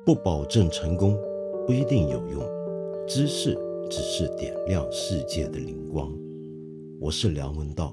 不保证成功，不一定有用。知识只是点亮世界的灵光。我是梁文道。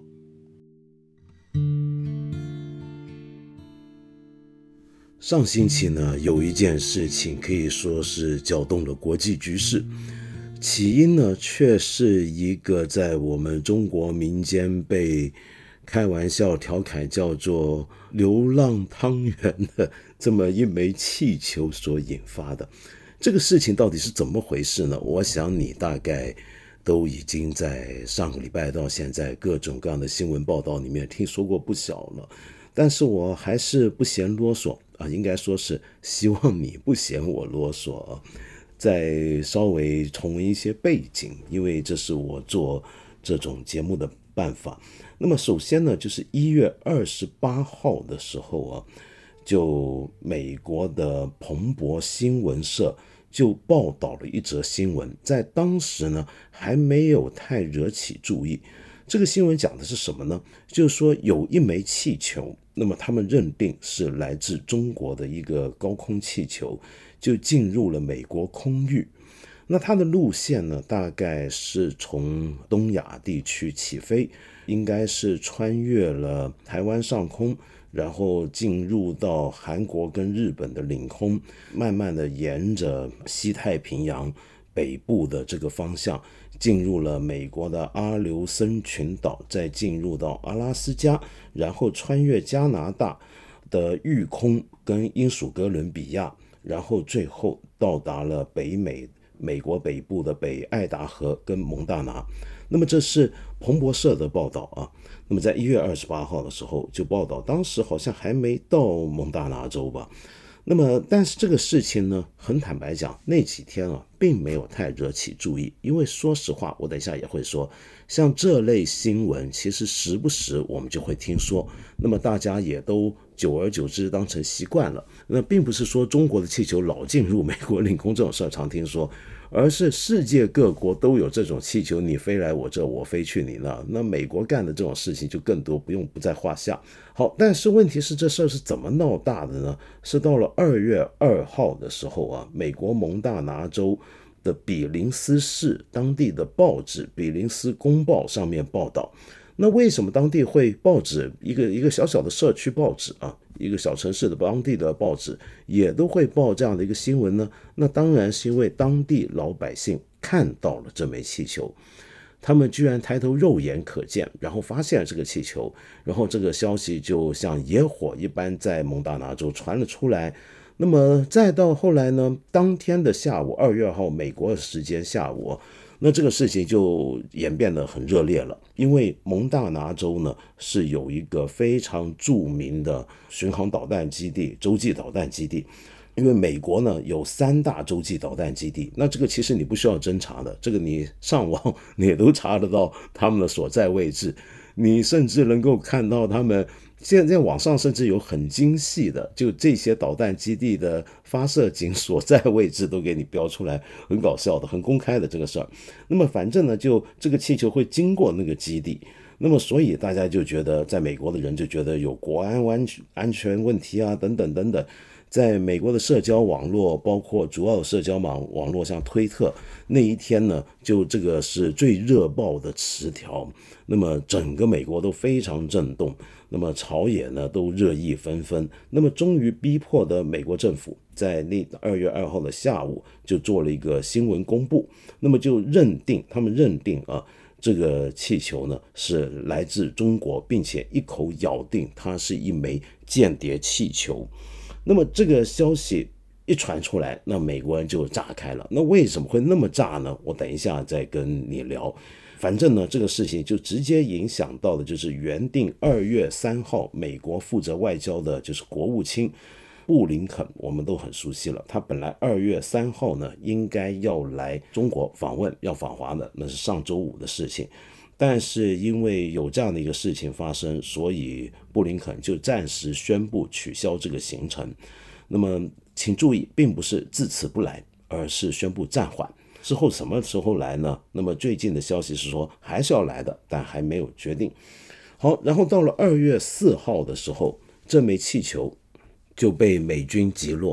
上星期呢，有一件事情可以说是搅动了国际局势。起因呢，却是一个在我们中国民间被开玩笑调侃叫做流浪汤圆的这么一枚气球所引发的。这个事情到底是怎么回事呢？我想你大概都已经在上个礼拜到现在各种各样的新闻报道里面听说过不少了，但是我还是不嫌啰嗦啊，应该说是希望你不嫌我啰嗦啊。再稍微重温一些背景，因为这是我做这种节目的办法。那么首先呢，就是1月28号的时候啊，就美国的彭博新闻社就报道了一则新闻，在当时呢还没有太惹起注意。这个新闻讲的是什么呢？就是说有一枚气球，那么他们认定是来自中国的一个高空气球，就进入了美国空域。那它的路线呢，大概是从东亚地区起飞，应该是穿越了台湾上空，然后进入到韩国跟日本的领空，慢慢的沿着西太平洋北部的这个方向进入了美国的阿留申群岛，再进入到阿拉斯加，然后穿越加拿大的育空跟英属哥伦比亚，然后最后到达了美国北部的北爱达荷跟蒙大拿。那么这是彭博社的报道啊。那么在1月28号的时候就报道，当时好像还没到蒙大拿州吧。那么但是这个事情呢，很坦白讲，那几天啊并没有太惹起注意，因为说实话，我等一下也会说，像这类新闻其实时不时我们就会听说，那么大家也都久而久之当成习惯了。那并不是说中国的气球老进入美国领空这种事常听说，而是世界各国都有这种气球，你飞来我这，我飞去你那，那美国干的这种事情就更多，不在话下。好，但是问题是这事儿是怎么闹大的呢？是到了2月2号的时候啊，美国蒙大拿州的比林斯市当地的报纸比林斯公报上面报道。那为什么当地会报纸一个小小的社区报纸啊，一个小城市的当地的报纸也都会报这样的一个新闻呢？那当然是因为当地老百姓看到了这枚气球，他们居然抬头肉眼可见，然后发现了这个气球，然后这个消息就像野火一般在蒙大拿州传了出来。那么再到后来呢，当天的下午2月2号美国的时间下午，那这个事情就演变得很热烈了。因为蒙大拿州呢是有一个非常著名的巡航导弹基地，洲际导弹基地。因为美国呢有3大洲际导弹基地，那这个其实你不需要侦查的，这个你上网你也都查得到他们的所在位置，你甚至能够看到他们现在网上甚至有很精细的，就这些导弹基地的发射井所在位置都给你标出来，很搞笑的，很公开的这个事儿。那么反正呢，就这个气球会经过那个基地，那么所以大家就觉得，在美国的人就觉得有国安全问题啊，等等等等。在美国的社交网络，包括主要的社交网络像推特，那一天呢，就这个是最热爆的词条，那么整个美国都非常震动，那么朝野呢都热议纷纷，那么终于逼迫的美国政府在那2月2号的下午就做了一个新闻公布，那么就他们认定啊，这个气球呢是来自中国，并且一口咬定它是一枚间谍气球。那么这个消息一传出来，那美国人就炸开了。那为什么会那么炸呢？我等一下再跟你聊。反正呢，这个事情就直接影响到的就是原定2月3号美国负责外交的就是国务卿布林肯，我们都很熟悉了。他本来2月3号呢应该要来中国访问，要访华的，那是上周五的事情。但是因为有这样的一个事情发生，所以布林肯就暂时宣布取消这个行程。那么请注意，并不是自此不来，而是宣布暂缓。之后什么时候来呢？那么最近的消息是说还是要来的，但还没有决定。好，然后到了2月4号的时候，这枚气球就被美军击落了。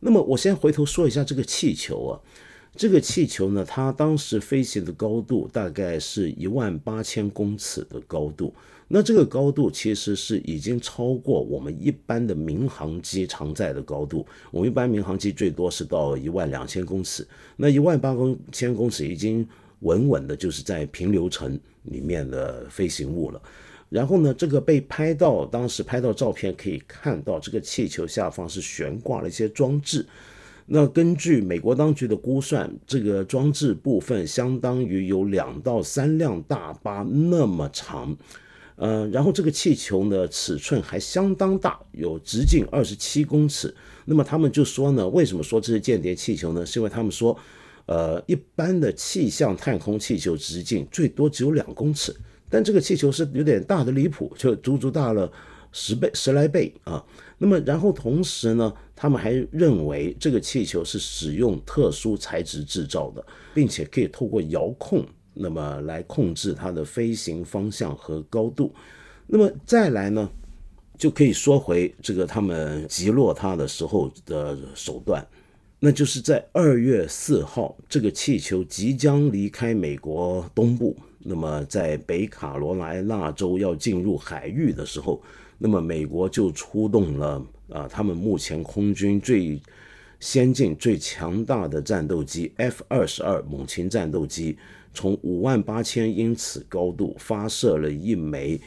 那么我先回头说一下这个气球啊，这个气球呢，它当时飞行的高度大概是18000公尺的高度，那这个高度其实是已经超过我们一般的民航机常在的高度。我们一般民航机最多是到12000公尺，那18000公尺已经稳稳的就是在平流层里面的飞行物了。然后呢，这个被当时拍到照片可以看到，这个气球下方是悬挂了一些装置。那根据美国当局的估算，这个装置部分相当于有2到3辆大巴那么长。然后这个气球呢，尺寸还相当大，有直径27公尺。那么他们就说呢，为什么说这是间谍气球呢？是因为他们说，一般的气象太空气球直径最多只有2公尺。但这个气球是有点大的离谱，就足足大了10来倍啊。那么然后同时呢，他们还认为这个气球是使用特殊材质制造的，并且可以透过遥控那么来控制它的飞行方向和高度。那么再来呢，就可以说回这个他们击落它的时候的手段，那就是在2月4号，这个气球即将离开美国东部，那么在北卡罗来纳州要进入海域的时候，那么美国就出动了他们目前空军最先进最强大的战斗机 F-22 猛禽战斗机，从58000英尺高度发射了一枚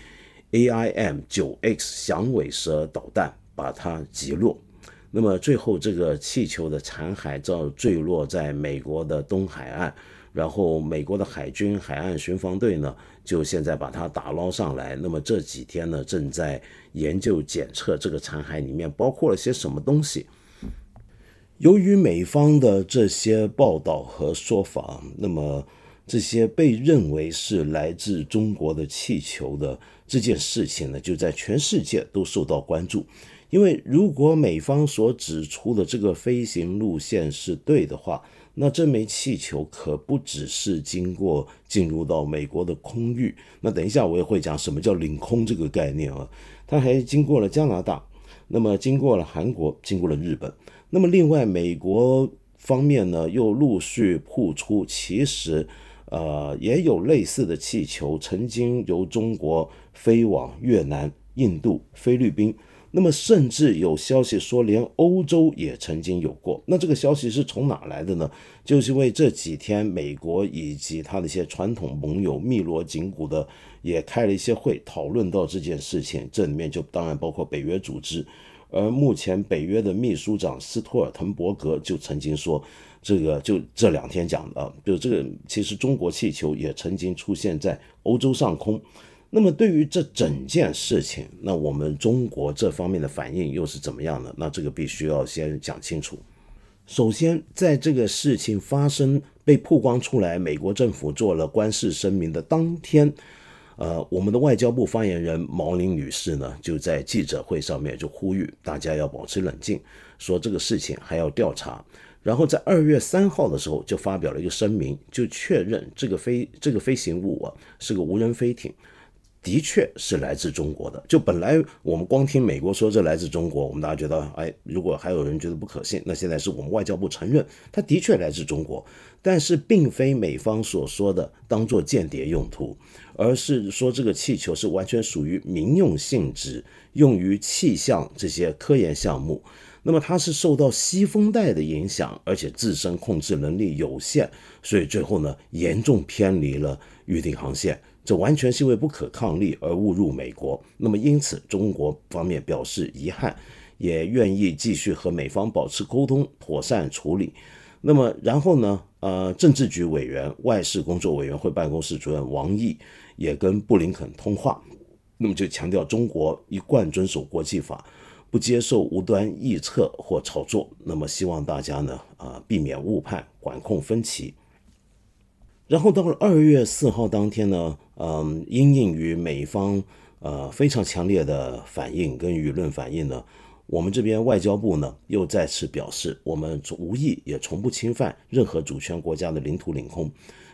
AIM-9X 响尾蛇导弹，把它击落。那么最后这个气球的残骸坠落在美国的东海岸，然后美国的海军海岸巡防队呢，就现在把它打捞上来。那么这几天呢，正在研究检测这个残骸里面包括了些什么东西。由于美方的这些报道和说法，那么这些被认为是来自中国的气球的这件事情呢，就在全世界都受到关注。因为如果美方所指出的这个飞行路线是对的话，那这枚气球可不只是进入到美国的空域，那等一下我也会讲什么叫领空这个概念啊，它还经过了加拿大，那么经过了韩国，经过了日本。那么另外美国方面呢，又陆续曝出其实也有类似的气球曾经由中国飞往越南、印度、菲律宾，那么甚至有消息说连欧洲也曾经有过。那这个消息是从哪来的呢？就是因为这几天美国以及他的一些传统盟友密锣紧鼓的也开了一些会，讨论到这件事情，这里面就当然包括北约组织。而目前北约的秘书长斯托尔滕伯格就曾经说，这个就这2天讲的，就这个其实中国气球也曾经出现在欧洲上空。那么对于这整件事情，那我们中国这方面的反应又是怎么样的？那这个必须要先讲清楚。首先，在这个事情发生被曝光出来，美国政府做了关事声明的当天，我们的外交部发言人毛宁女士呢，就在记者会上面就呼吁大家要保持冷静，说这个事情还要调查。然后在2月3号的时候就发表了一个声明，就确认这个飞行物是个无人飞艇，的确是来自中国的。就本来我们光听美国说这来自中国，我们大家觉得如果还有人觉得不可信，那现在是我们外交部承认它的确来自中国，但是并非美方所说的当作间谍用途，而是说这个气球是完全属于民用性质，用于气象这些科研项目。那么它是受到西风带的影响，而且自身控制能力有限，所以最后呢严重偏离了预定航线，这完全是因为不可抗力而误入美国。那么因此中国方面表示遗憾，也愿意继续和美方保持沟通，妥善处理。那么然后呢政治局委员、外事工作委员会办公室主任王毅也跟布林肯通话，那么就强调中国一贯遵守国际法，不接受无端臆测或炒作，那么希望大家呢避免误判，管控分歧。然后到了2月4号当天呢，因应于美方非常强烈的反应跟舆论反应呢，我们这边外交部呢又再次表示，我们无意也从不侵犯任何主权国家的领土领空。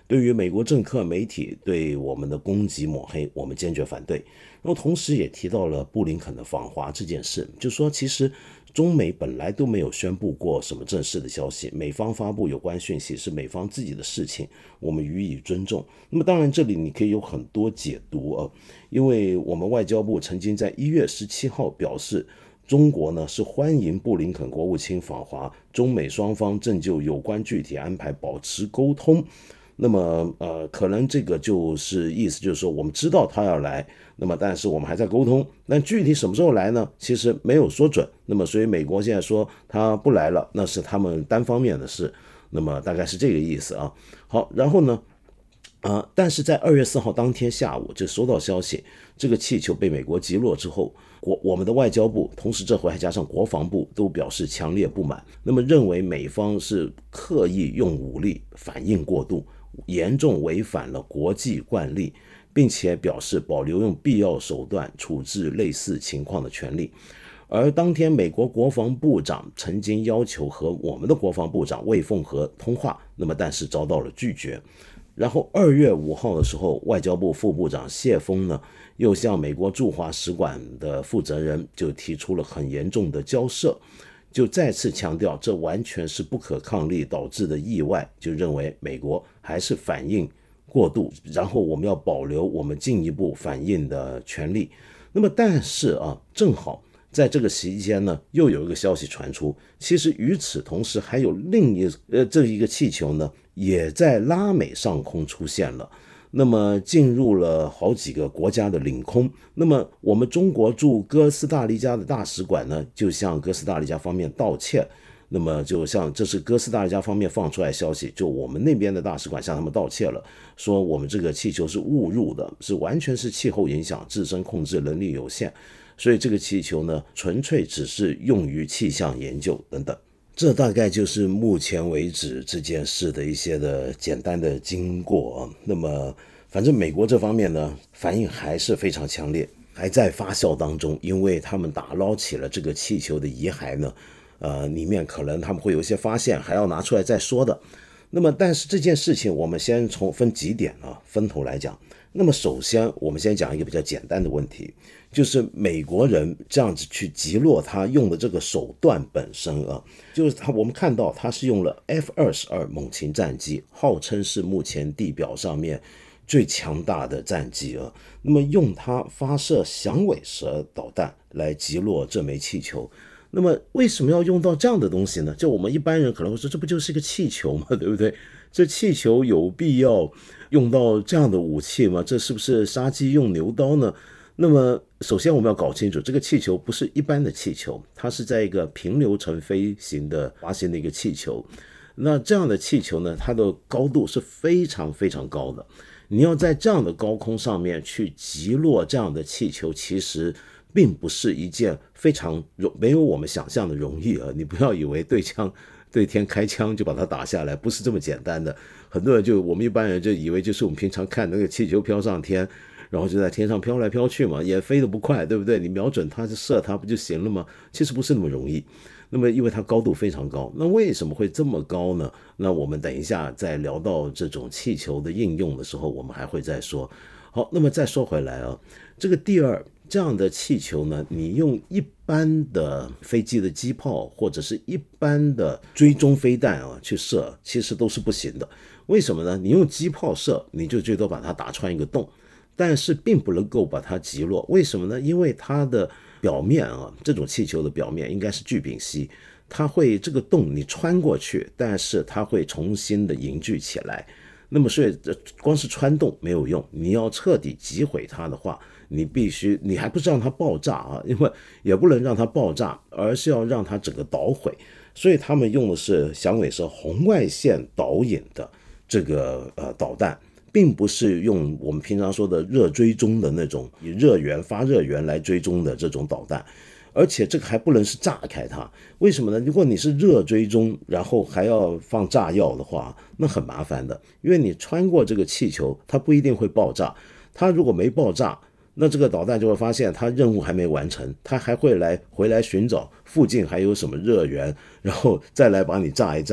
对于美国政客媒体对我们的攻击抹黑，我们坚决反对。然后同时也提到了布林肯的访华这件事，就说其实中美本来都没有宣布过什么正式的消息，美方发布有关讯息是美方自己的事情，我们予以尊重。那么当然这里你可以有很多解读啊，因为我们外交部曾经在1月17号表示，中国呢是欢迎布林肯国务卿访华，中美双方正就有关具体安排保持沟通。那么可能这个就是意思就是说我们知道他要来，那么但是我们还在沟通，但具体什么时候来呢，其实没有说准。那么所以美国现在说他不来了，那是他们单方面的事，那么大概是这个意思啊。好，然后呢但是在2月4号当天下午就收到消息，这个气球被美国击落之后，我们的外交部，同时这回还加上国防部都表示强烈不满，那么认为美方是刻意用武力反应过度，严重违反了国际惯例，并且表示保留用必要手段处置类似情况的权利。而当天美国国防部长曾经要求和我们的国防部长魏凤和通话，那么但是遭到了拒绝。然后2月5号的时候，外交部副部长谢峰呢，又向美国驻华使馆的负责人就提出了很严重的交涉，就再次强调这完全是不可抗力导致的意外，就认为美国还是反应过度，然后我们要保留我们进一步反应的权利。那么但是正好在这个期间呢，又有一个消息传出，其实与此同时还有这一个气球呢，也在拉美上空出现了，那么进入了好几个国家的领空。那么我们中国驻哥斯达黎加的大使馆呢，就向哥斯达黎加方面道歉。那么就像这是哥斯达黎加方面放出来消息，就我们那边的大使馆向他们道歉了，说我们这个气球是误入的，是完全是气候影响，自身控制能力有限，所以这个气球呢，纯粹只是用于气象研究等等。这大概就是目前为止这件事的一些的简单的经过。那么反正美国这方面呢，反应还是非常强烈，还在发酵当中，因为他们打捞起了这个气球的遗骸呢，里面可能他们会有一些发现，还要拿出来再说的。那么但是这件事情我们先分几点分头来讲。那么首先我们先讲一个比较简单的问题，就是美国人这样子去击落他用的这个手段本身就是我们看到他是用了 F-22猛禽战机，号称是目前地表上面最强大的战机那么用它发射响尾蛇导弹来击落这枚气球。那么为什么要用到这样的东西呢？就我们一般人可能会说，这不就是一个气球吗？对不对？这气球有必要用到这样的武器吗？这是不是杀鸡用牛刀呢？那么首先我们要搞清楚，这个气球不是一般的气球，它是在一个平流层飞行的滑行的一个气球。那这样的气球呢，它的高度是非常非常高的，你要在这样的高空上面去击落这样的气球，其实并不是一件非常没有我们想象的容易你不要以为对天开枪就把它打下来，不是这么简单的。很多人我们一般人就以为就是我们平常看那个气球飘上天，然后就在天上飘来飘去嘛，也飞得不快，对不对？你瞄准它就射它不就行了吗？其实不是那么容易。那么因为它高度非常高，那为什么会这么高呢？那我们等一下在聊到这种气球的应用的时候，我们还会再说。好，那么再说回来这个第二，这样的气球呢，你用一般的飞机的机炮或者是一般的追踪飞弹去射，其实都是不行的。为什么呢？你用机炮射，你就最多把它打穿一个洞，但是并不能够把它击落。为什么呢？因为它的表面这种气球的表面应该是聚丙烯，它会这个洞你穿过去，但是它会重新的凝聚起来。那么所以光是穿洞没有用，你要彻底击毁它的话，你还不是让它爆炸因为也不能让它爆炸，而是要让它整个捣毁。所以他们用的是响尾蛇红外线导引的这个导弹，并不是用我们平常说的热追踪的那种以发热源来追踪的这种导弹。而且这个还不能是炸开它，为什么呢？如果你是热追踪，然后还要放炸药的话，那很麻烦的，因为你穿过这个气球，它不一定会爆炸。它如果没爆炸，那这个导弹就会发现它任务还没完成，它还会回来寻找附近还有什么热源，然后再来把你炸一炸。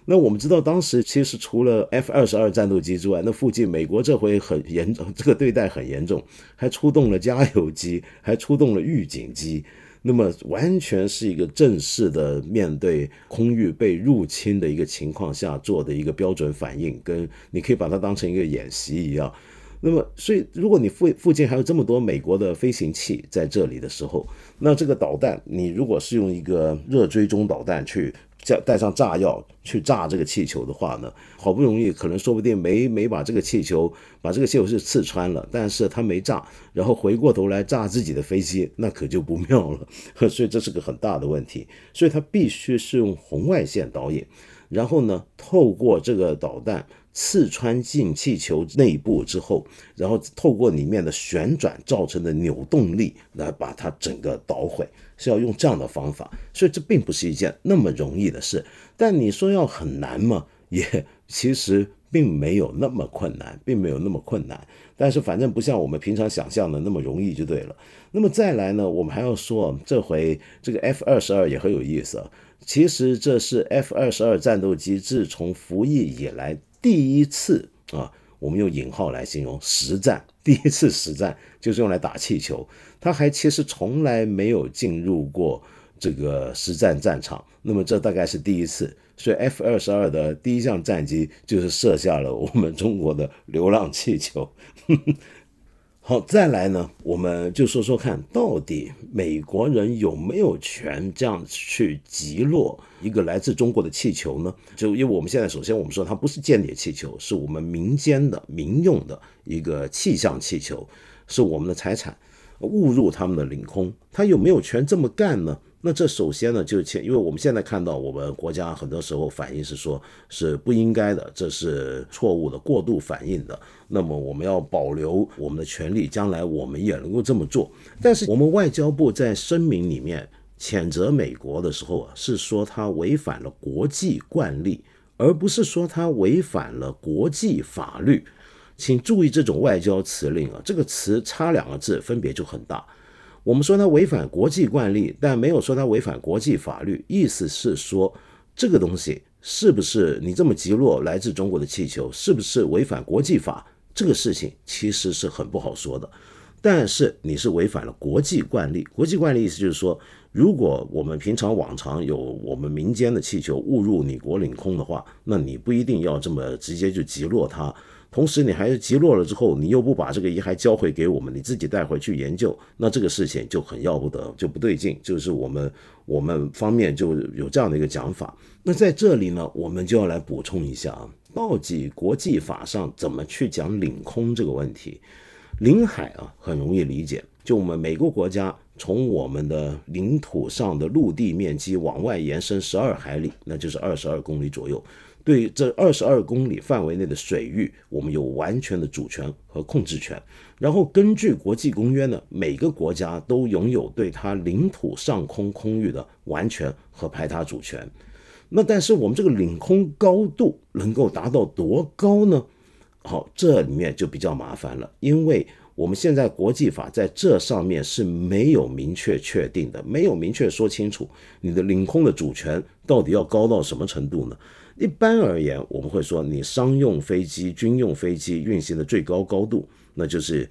那我们知道当时其实除了 F-22战斗机之外，那附近美国这回很严重，这个对待很严重，还出动了加油机，还出动了预警机，那么完全是一个正式的面对空域被入侵的一个情况下做的一个标准反应，跟你可以把它当成一个演习一样。那么所以如果你附近还有这么多美国的飞行器在这里的时候，那这个导弹你如果是用一个热追踪导弹去带上炸药去炸这个气球的话呢，好不容易可能说不定没把这个气球是刺穿了，但是他没炸，然后回过头来炸自己的飞机，那可就不妙了。所以这是个很大的问题，所以他必须是用红外线导引，然后呢透过这个导弹刺穿进气球内部之后，然后透过里面的旋转造成的扭动力来把它整个捣毁，是要用这样的方法。所以这并不是一件那么容易的事，但你说要很难吗？也其实并没有那么困难，但是反正不像我们平常想象的那么容易就对了。那么再来呢，我们还要说这回这个 F-22也很有意思啊。其实这是 F-22战斗机自从服役以来第一次我们用引号来形容实战，第一次实战就是用来打气球，它还其实从来没有进入过这个实战战场，那么这大概是第一次，所以 F-22的第一项战机就是射下了我们中国的流浪气球。好，再来呢，我们就说说看，到底美国人有没有权这样去击落一个来自中国的气球呢？就因为我们现在首先我们说它不是间谍气球，是我们民间的民用的一个气象气球，是我们的财产，误入他们的领空，他有没有权这么干呢？那这首先呢，因为我们现在看到我们国家很多时候反应是说是不应该的，这是错误的，过度反应的，那么我们要保留我们的权利，将来我们也能够这么做。但是我们外交部在声明里面谴责美国的时候是说他违反了国际惯例，而不是说他违反了国际法律。请注意这种外交辞令这个词差2个字分别就很大。我们说它违反国际惯例，但没有说它违反国际法律，意思是说这个东西是不是你这么击落来自中国的气球，是不是违反国际法，这个事情其实是很不好说的。但是你是违反了国际惯例，国际惯例意思就是说，如果我们平常往常有我们民间的气球误入你国领空的话，那你不一定要这么直接就击落它，同时你还是击落了之后，你又不把这个遗骸交回给我们，你自己带回去研究，那这个事情就很要不得，就不对劲，就是我们方面就有这样的一个讲法。那在这里呢，我们就要来补充一下到底国际法上怎么去讲领空这个问题。领海很容易理解，就我们每个国家从我们的领土上的陆地面积往外延伸12海里，那就是22公里左右。对这22公里范围内的水域，我们有完全的主权和控制权。然后根据国际公约呢，每个国家都拥有对它领土上空空域的完全和排他主权。那但是我们这个领空高度能够达到多高呢？好，这里面就比较麻烦了，因为我们现在国际法在这上面是没有明确确定的，没有明确说清楚你的领空的主权到底要高到什么程度呢？一般而言，我们会说你商用飞机、军用飞机运行的最高高度，那就是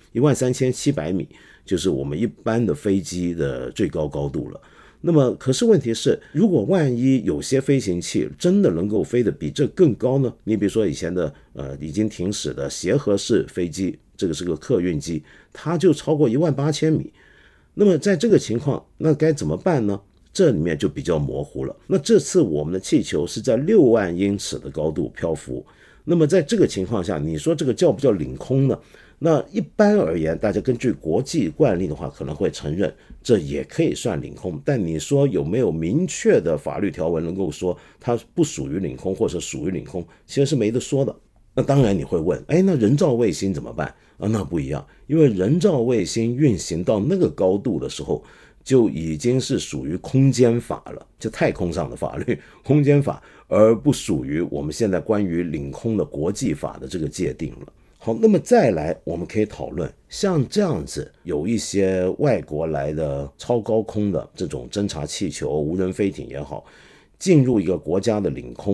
13700米，就是我们一般的飞机的最高高度了。那么可是问题是，如果万一有些飞行器真的能够飞得比这更高呢？你比如说以前的已经停驶的协和式飞机，这个是个客运机，它就超过18000米。那么在这个情况，那该怎么办呢？这里面就比较模糊了。那这次我们的气球是在6万英尺的高度漂浮，那么在这个情况下，你说这个叫不叫领空呢？那一般而言，大家根据国际惯例的话，可能会承认这也可以算领空。但你说有没有明确的法律条文能够说它不属于领空或者属于领空，其实是没得说的。那当然你会问，那人造卫星怎么办？那不一样，因为人造卫星运行到那个高度的时候，就已经是属于空间法了，就太空上的法律，空间法，而不属于我们现在关于领空的国际法的这个界定了。好，那么再来我们可以讨论，像这样子有一些外国来的超高空的这种侦察气球、无人飞艇也好，进入一个国家的领空，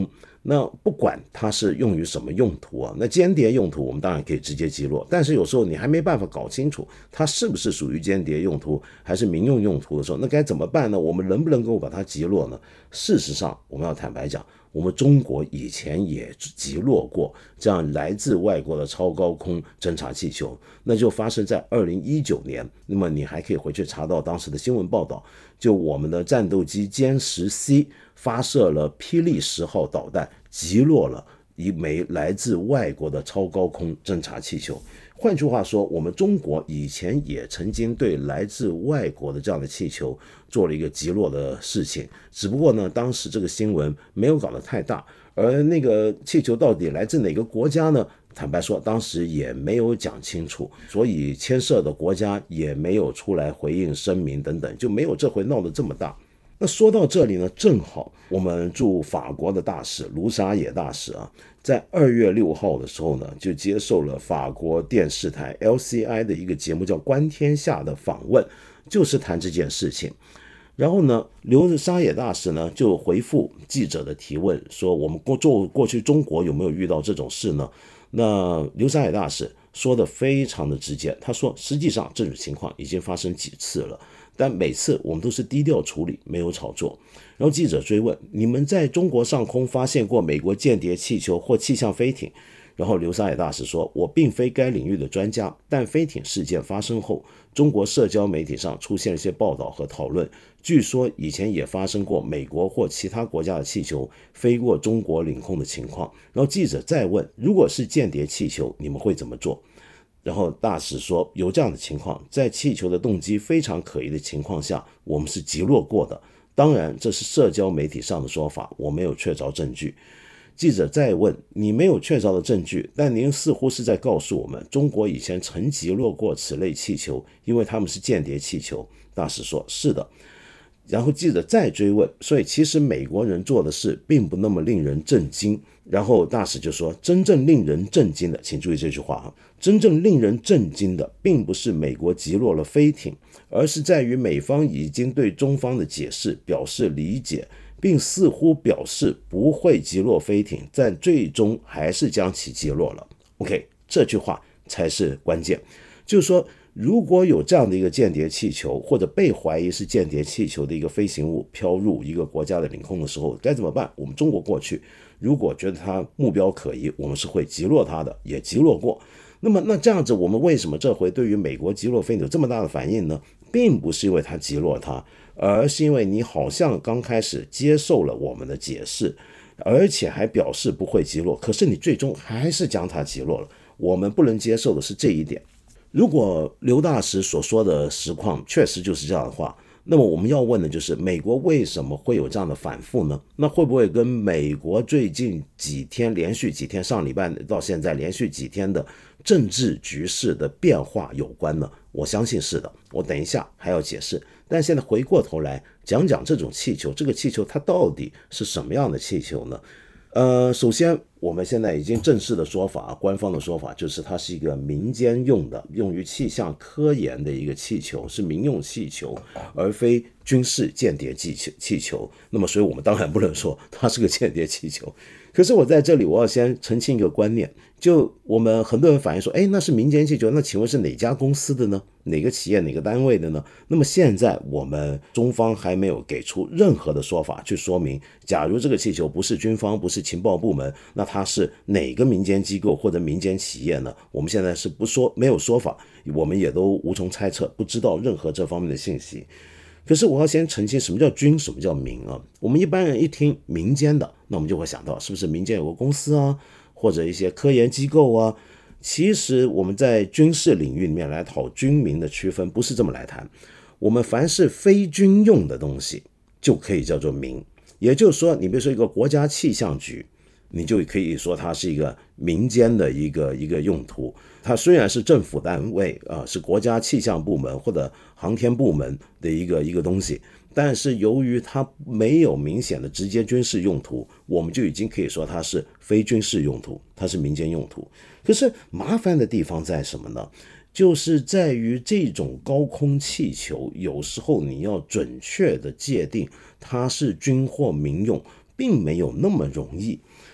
那不管它是用于什么用途啊，那间谍用途我们当然可以直接击落，但是有时候你还没办法搞清楚它是不是属于间谍用途还是民用用途的时候，那该怎么办呢？我们能不能够把它击落呢？事实上我们要坦白讲，我们中国以前也击落过这样来自外国的超高空侦察气球，那就发生在2019年。那么你还可以回去查到当时的新闻报道，就我们的战斗机歼10C 发射了霹雳10号导弹，击落了一枚来自外国的超高空侦察气球。换句话说，我们中国以前也曾经对来自外国的这样的气球做了一个击落的事情，只不过呢，当时这个新闻没有搞得太大，而那个气球到底来自哪个国家呢？坦白说，当时也没有讲清楚，所以牵涉的国家也没有出来回应声明等等，就没有这回闹得这么大。那说到这里呢，正好我们驻法国的大使卢沙野大使啊，在2月6号的时候呢，就接受了法国电视台 LCI 的一个节目叫《观天下》的访问，就是谈这件事情。然后呢，卢沙野大使呢就回复记者的提问，说我们过去中国有没有遇到这种事呢？那卢沙野大使说的非常的直接，他说实际上这种情况已经发生几次了，但每次我们都是低调处理，没有炒作。然后记者追问，你们在中国上空发现过美国间谍气球或气象飞艇？然后刘沙野大使说，我并非该领域的专家，但飞艇事件发生后，中国社交媒体上出现了一些报道和讨论，据说以前也发生过美国或其他国家的气球飞过中国领空的情况。然后记者再问，如果是间谍气球，你们会怎么做？然后大使说，有这样的情况，在气球的动机非常可疑的情况下，我们是击落过的。当然这是社交媒体上的说法，我没有确凿证据。记者再问，你没有确凿的证据，但您似乎是在告诉我们，中国以前曾击落过此类气球，因为他们是间谍气球。大使说，是的。然后记者再追问，所以其实美国人做的事并不那么令人震惊。然后大使就说，真正令人震惊的，请注意这句话，真正令人震惊的并不是美国击落了飞艇，而是在于美方已经对中方的解释表示理解，并似乎表示不会击落飞艇，但最终还是将其击落了。 OK， 这句话才是关键，就是说如果有这样的一个间谍气球，或者被怀疑是间谍气球的一个飞行物飘入一个国家的领空的时候，该怎么办？我们中国过去如果觉得它目标可疑，我们是会击落它的，也击落过。那这样子，我们为什么这回对于美国击落飞艇有这么大的反应呢？并不是因为它击落它，而是因为你好像刚开始接受了我们的解释，而且还表示不会击落，可是你最终还是将它击落了。我们不能接受的是这一点。如果刘大使所说的实况确实就是这样的话，那么我们要问的就是美国为什么会有这样的反复呢？那会不会跟美国最近几天连续几天，上礼拜到现在连续几天的政治局势的变化有关呢？我相信是的，我等一下还要解释。但现在回过头来讲讲这种气球，这个气球它到底是什么样的气球呢？首先我们现在已经正式的说法，官方的说法就是它是一个民间用的，用于气象科研的一个气球，是民用气球，而非军事间谍气球。那么所以我们当然不能说它是个间谍气球。可是我在这里我要先澄清一个观念，就我们很多人反映说，那是民间气球，那请问是哪家公司的呢？哪个企业哪个单位的呢？那么现在我们中方还没有给出任何的说法去说明，假如这个气球不是军方，不是情报部门，那它是哪个民间机构或者民间企业呢？我们现在是没有说法，我们也都无从猜测，不知道任何这方面的信息。可是我要先澄清，什么叫军，什么叫民啊？我们一般人一听民间的，那我们就会想到是不是民间有个公司啊，或者一些科研机构啊。其实我们在军事领域里面来讨军民的区分，不是这么来谈。我们凡是非军用的东西就可以叫做民，也就是说你比如说一个国家气象局，你就可以说它是一个民间的一个用途。它虽然是政府单位是国家气象部门或者航天部门的一个东西，但是由于它没有明显的直接军事用途，我们就已经可以说它是非军事用途，它是民间用途。可是麻烦的地方在什么呢？就是在于这种高空气球，有时候你要准确的界定它是军或民用，并没有那么容易。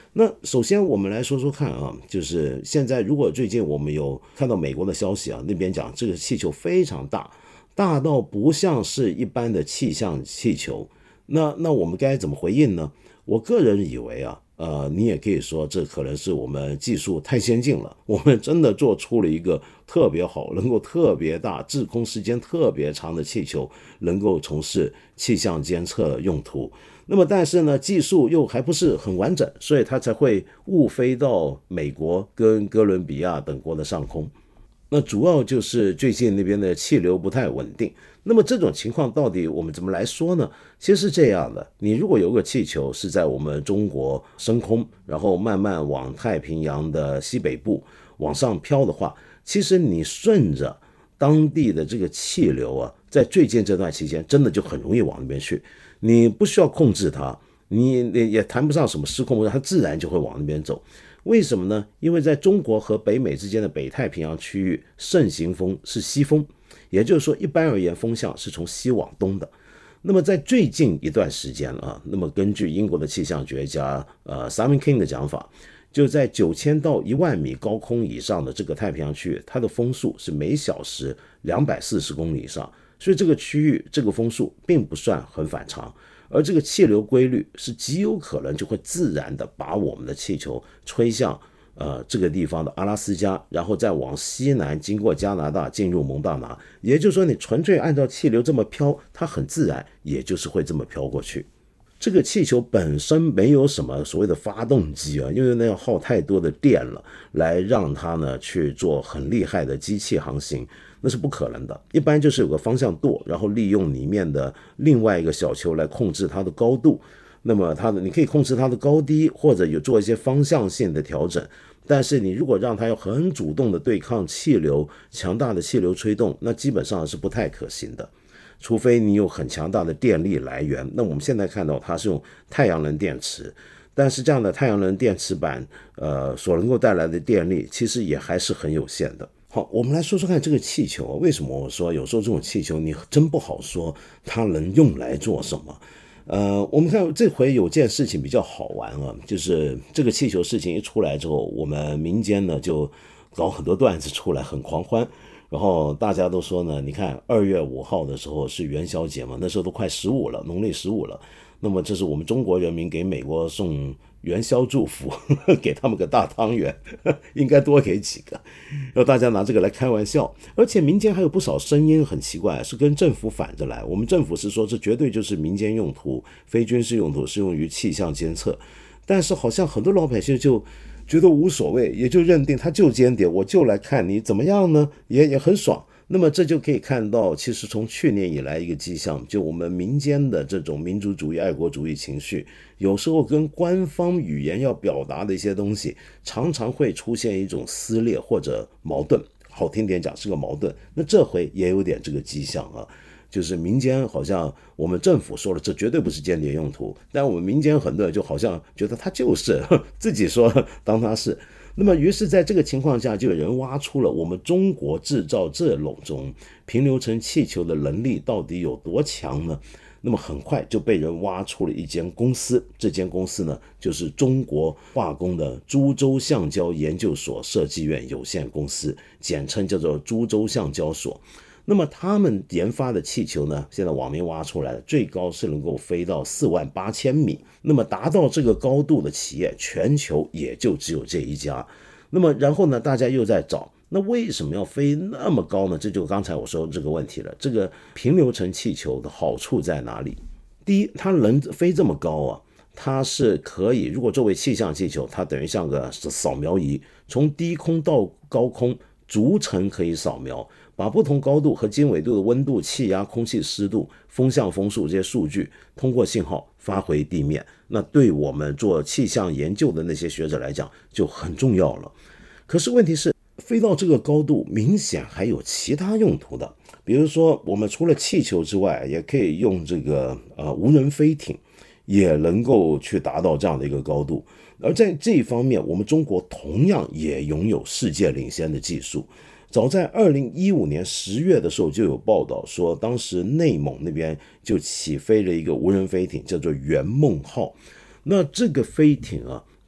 那首先我们来说说看啊，就是现在如果最近我们有看到美国的消息啊，那边讲这个气球非常大，大到不像是一般的气象气球，那我们该怎么回应呢？我个人以为啊，你也可以说这可能是我们技术太先进了，我们真的做出了一个特别好，能够特别大、滞空时间特别长的气球，能够从事气象监测用途。那么但是呢，技术又还不是很完整，所以它才会误飞到美国跟哥伦比亚等国的上空。那主要就是最近那边的气流不太稳定。那么这种情况到底我们怎么来说呢？其实是这样的，你如果有个气球是在我们中国升空，然后慢慢往太平洋的西北部往上飘的话，其实你顺着当地的这个气流啊，在最近这段期间真的就很容易往那边去，你不需要控制它，你也谈不上什么失控，它自然就会往那边走。为什么呢？因为在中国和北美之间的北太平洋区域，盛行风是西风，也就是说一般而言风向是从西往东的。那么在最近一段时间啊，那么根据英国的气象学家Simon King 的讲法，就在9000到1万米高空以上的这个太平洋区域，它的风速是每小时240公里以上，所以这个区域这个风速并不算很反常。而这个气流规律是极有可能就会自然的把我们的气球吹向这个地方的阿拉斯加，然后再往西南经过加拿大进入蒙大拿。也就是说你纯粹按照气流这么飘，它很自然也就是会这么飘过去。这个气球本身没有什么所谓的发动机啊，因为那要耗太多的电了，来让它呢去做很厉害的机器航行，那是不可能的。一般就是有个方向舵，然后利用里面的另外一个小球来控制它的高度。那么你可以控制它的高低，或者有做一些方向性的调整。但是你如果让它要很主动的对抗气流，强大的气流吹动，那基本上是不太可行的。除非你有很强大的电力来源，那我们现在看到它是用太阳能电池，但是这样的太阳能电池板所能够带来的电力其实也还是很有限的。好，我们来说说看这个气球啊，为什么我说有时候这种气球你真不好说它能用来做什么。我们看这回有件事情比较好玩啊，就是这个气球事情一出来之后，我们民间呢就搞很多段子出来，很狂欢。然后大家都说呢，你看2月5号的时候是元宵节嘛，那时候都快15了，农历15了。那么这是我们中国人民给美国送元宵祝福，给他们个大汤圆，应该多给几个，让大家拿这个来开玩笑。而且民间还有不少声音很奇怪，是跟政府反着来。我们政府是说这绝对就是民间用途，非军事用途，适用于气象监测。但是好像很多老百姓就觉得无所谓，也就认定它就间谍，我就来看你怎么样呢，也很爽。那么这就可以看到，其实从去年以来一个迹象，就我们民间的这种民族主义、爱国主义情绪，有时候跟官方语言要表达的一些东西，常常会出现一种撕裂或者矛盾。好听点讲是个矛盾，那这回也有点这个迹象啊。就是民间好像我们政府说了这绝对不是间谍用途，但我们民间很多人就好像觉得他就是自己说当他是。那么于是在这个情况下，就有人挖出了我们中国制造这种平流层气球的能力到底有多强呢？那么很快就被人挖出了一间公司，这间公司呢就是中国化工的株洲橡胶研究所设计院有限公司，简称叫做株洲橡胶所。那么他们研发的气球呢，现在网民挖出来了，最高是能够飞到48000米。那么达到这个高度的企业，全球也就只有这一家。那么然后呢，大家又在找，那为什么要飞那么高呢？这就刚才我说这个问题了。这个平流层气球的好处在哪里？第一，它能飞这么高啊，它是可以，如果作为气象气球，它等于像个扫描仪，从低空到高空逐层可以扫描，把不同高度和经纬度的温度、气压、空气湿度、风向、风速这些数据通过信号发回地面，那对我们做气象研究的那些学者来讲就很重要了。可是问题是，飞到这个高度明显还有其他用途的，比如说我们除了气球之外，也可以用这个无人飞艇，也能够去达到这样的一个高度。而在这一方面，我们中国同样也拥有世界领先的技术。早在2015年10月的时候就有报道说，当时内蒙那边就起飞了一个无人飞艇，叫做圆梦号。那这个飞艇啊，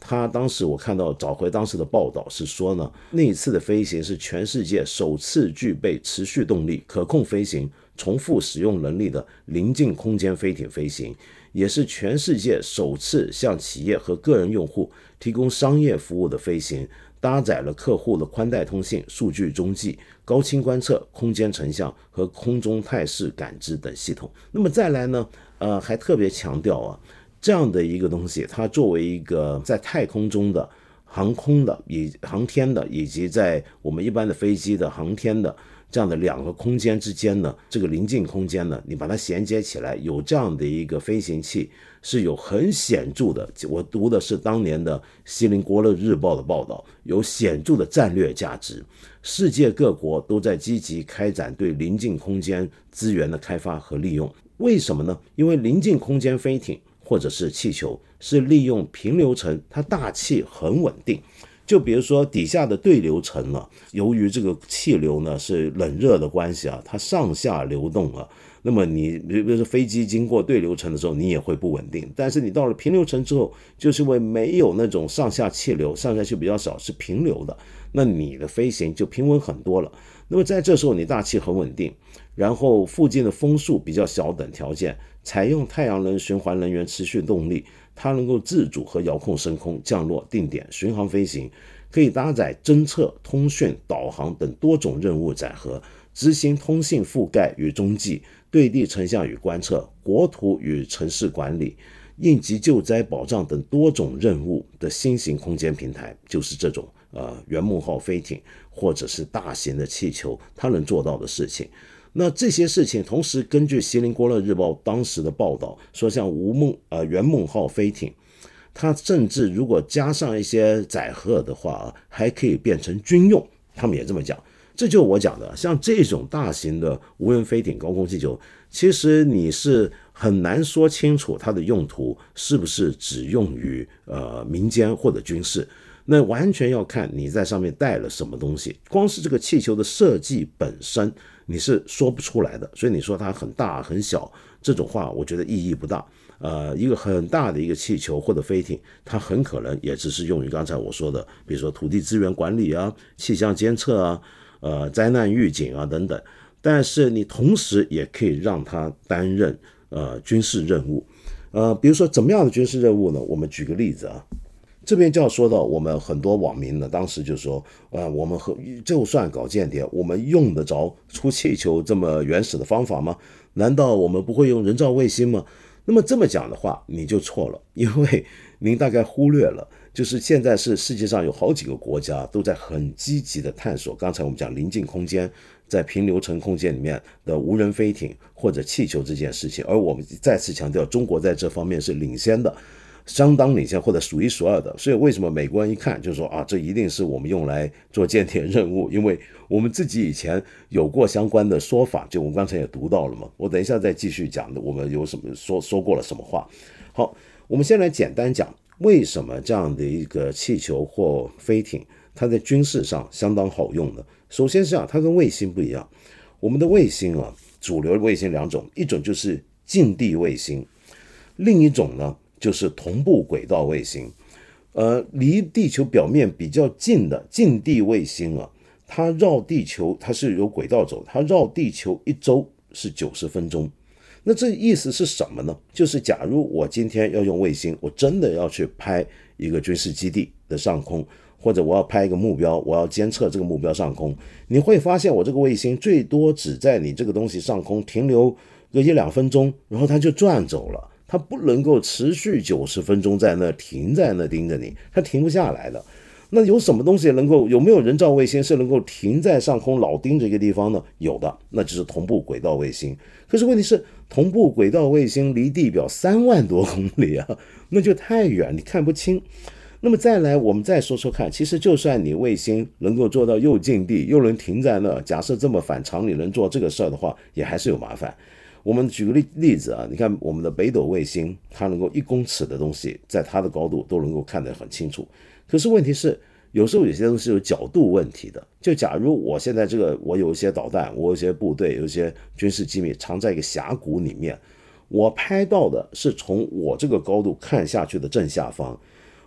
他当时我看到找回当时的报道是说呢，那一次的飞行是全世界首次具备持续动力、可控飞行、重复使用能力的临近空间飞艇飞行，也是全世界首次向企业和个人用户提供商业服务的飞行，搭载了客户的宽带通信、数据中继、高清观测、空间成像和空中态势感知等系统。那么再来呢，还特别强调啊，这样的一个东西，它作为一个在太空中的航空的、航天的，以及在我们一般的飞机的航天的这样的两个空间之间呢，这个临近空间呢，你把它衔接起来，有这样的一个飞行器，是有很显著的，我读的是当年的西林国勒日报的报道，有显著的战略价值。世界各国都在积极开展对临近空间资源的开发和利用。为什么呢？因为临近空间飞艇或者是气球是利用平流层，它大气很稳定。就比如说底下的对流层啊，由于这个气流呢是冷热的关系啊，它上下流动啊，那么你比如说飞机经过对流层的时候，你也会不稳定。但是你到了平流层之后，就是因为没有那种上下气流，上下气比较少，是平流的，那你的飞行就平稳很多了。那么在这时候你大气很稳定，然后附近的风速比较小等条件，采用太阳能循环能源持续动力，它能够自主和遥控升空、降落、定点、巡航飞行，可以搭载侦测、通讯、导航等多种任务载荷，执行通信覆盖与中继、对地成像与观测、国土与城市管理、应急救灾保障等多种任务的新型空间平台，就是这种圆梦号飞艇或者是大型的气球它能做到的事情。那这些事情同时根据锡林郭勒日报当时的报道说，像圆梦号飞艇，它甚至如果加上一些载荷的话，还可以变成军用，他们也这么讲。这就是我讲的，像这种大型的无人飞艇、高空气球，其实你是很难说清楚它的用途是不是只用于民间或者军事，那完全要看你在上面带了什么东西。光是这个气球的设计本身你是说不出来的，所以你说它很大很小，这种话我觉得意义不大。一个很大的一个气球或者飞艇，它很可能也只是用于刚才我说的，比如说土地资源管理啊、气象监测啊、灾难预警啊等等。但是你同时也可以让它担任军事任务。比如说怎么样的军事任务呢？我们举个例子啊。这边就要说到我们很多网民呢，当时就说，我们就算搞间谍，我们用得着出气球这么原始的方法吗？难道我们不会用人造卫星吗？那么这么讲的话，你就错了，因为您大概忽略了，就是现在是世界上有好几个国家都在很积极的探索，刚才我们讲临近空间，在平流层空间里面的无人飞艇或者气球这件事情，而我们再次强调，中国在这方面是领先的。相当领先或者数一数二的，所以为什么美国人一看就说这一定是我们用来做间谍任务，因为我们自己以前有过相关的说法，就我们刚才也读到了嘛，我等一下再继续讲的，我们有什么说过了什么话。好，我们先来简单讲为什么这样的一个气球或飞艇它在军事上相当好用呢？首先是这样，它跟卫星不一样，我们的卫星主流的卫星两种，一种就是近地卫星，另一种呢就是同步轨道卫星。离地球表面比较近的近地卫星它绕地球，它是有轨道走，它绕地球一周是90分钟。那这意思是什么呢？就是假如我今天要用卫星，我真的要去拍一个军事基地的上空，或者我要拍一个目标，我要监测这个目标上空，你会发现我这个卫星最多只在你这个东西上空停留个1-2分钟，然后它就转走了。它不能够持续90分钟在那停在那盯着你，它停不下来的。那有什么东西能够，有没有人造卫星是能够停在上空老盯着一个地方呢？有的，那就是同步轨道卫星。可是问题是，同步轨道卫星离地表3万多公里那就太远，你看不清。那么再来，我们再说说看，其实就算你卫星能够做到又近地又能停在那，假设这么反常理能做这个事儿的话，也还是有麻烦。我们举个例子你看我们的北斗卫星，它能够1公尺的东西，在它的高度都能够看得很清楚。可是问题是，有时候有些东西有角度问题的。就假如我现在我有一些导弹，我有一些部队，有一些军事机密藏在一个峡谷里面，我拍到的是从我这个高度看下去的正下方。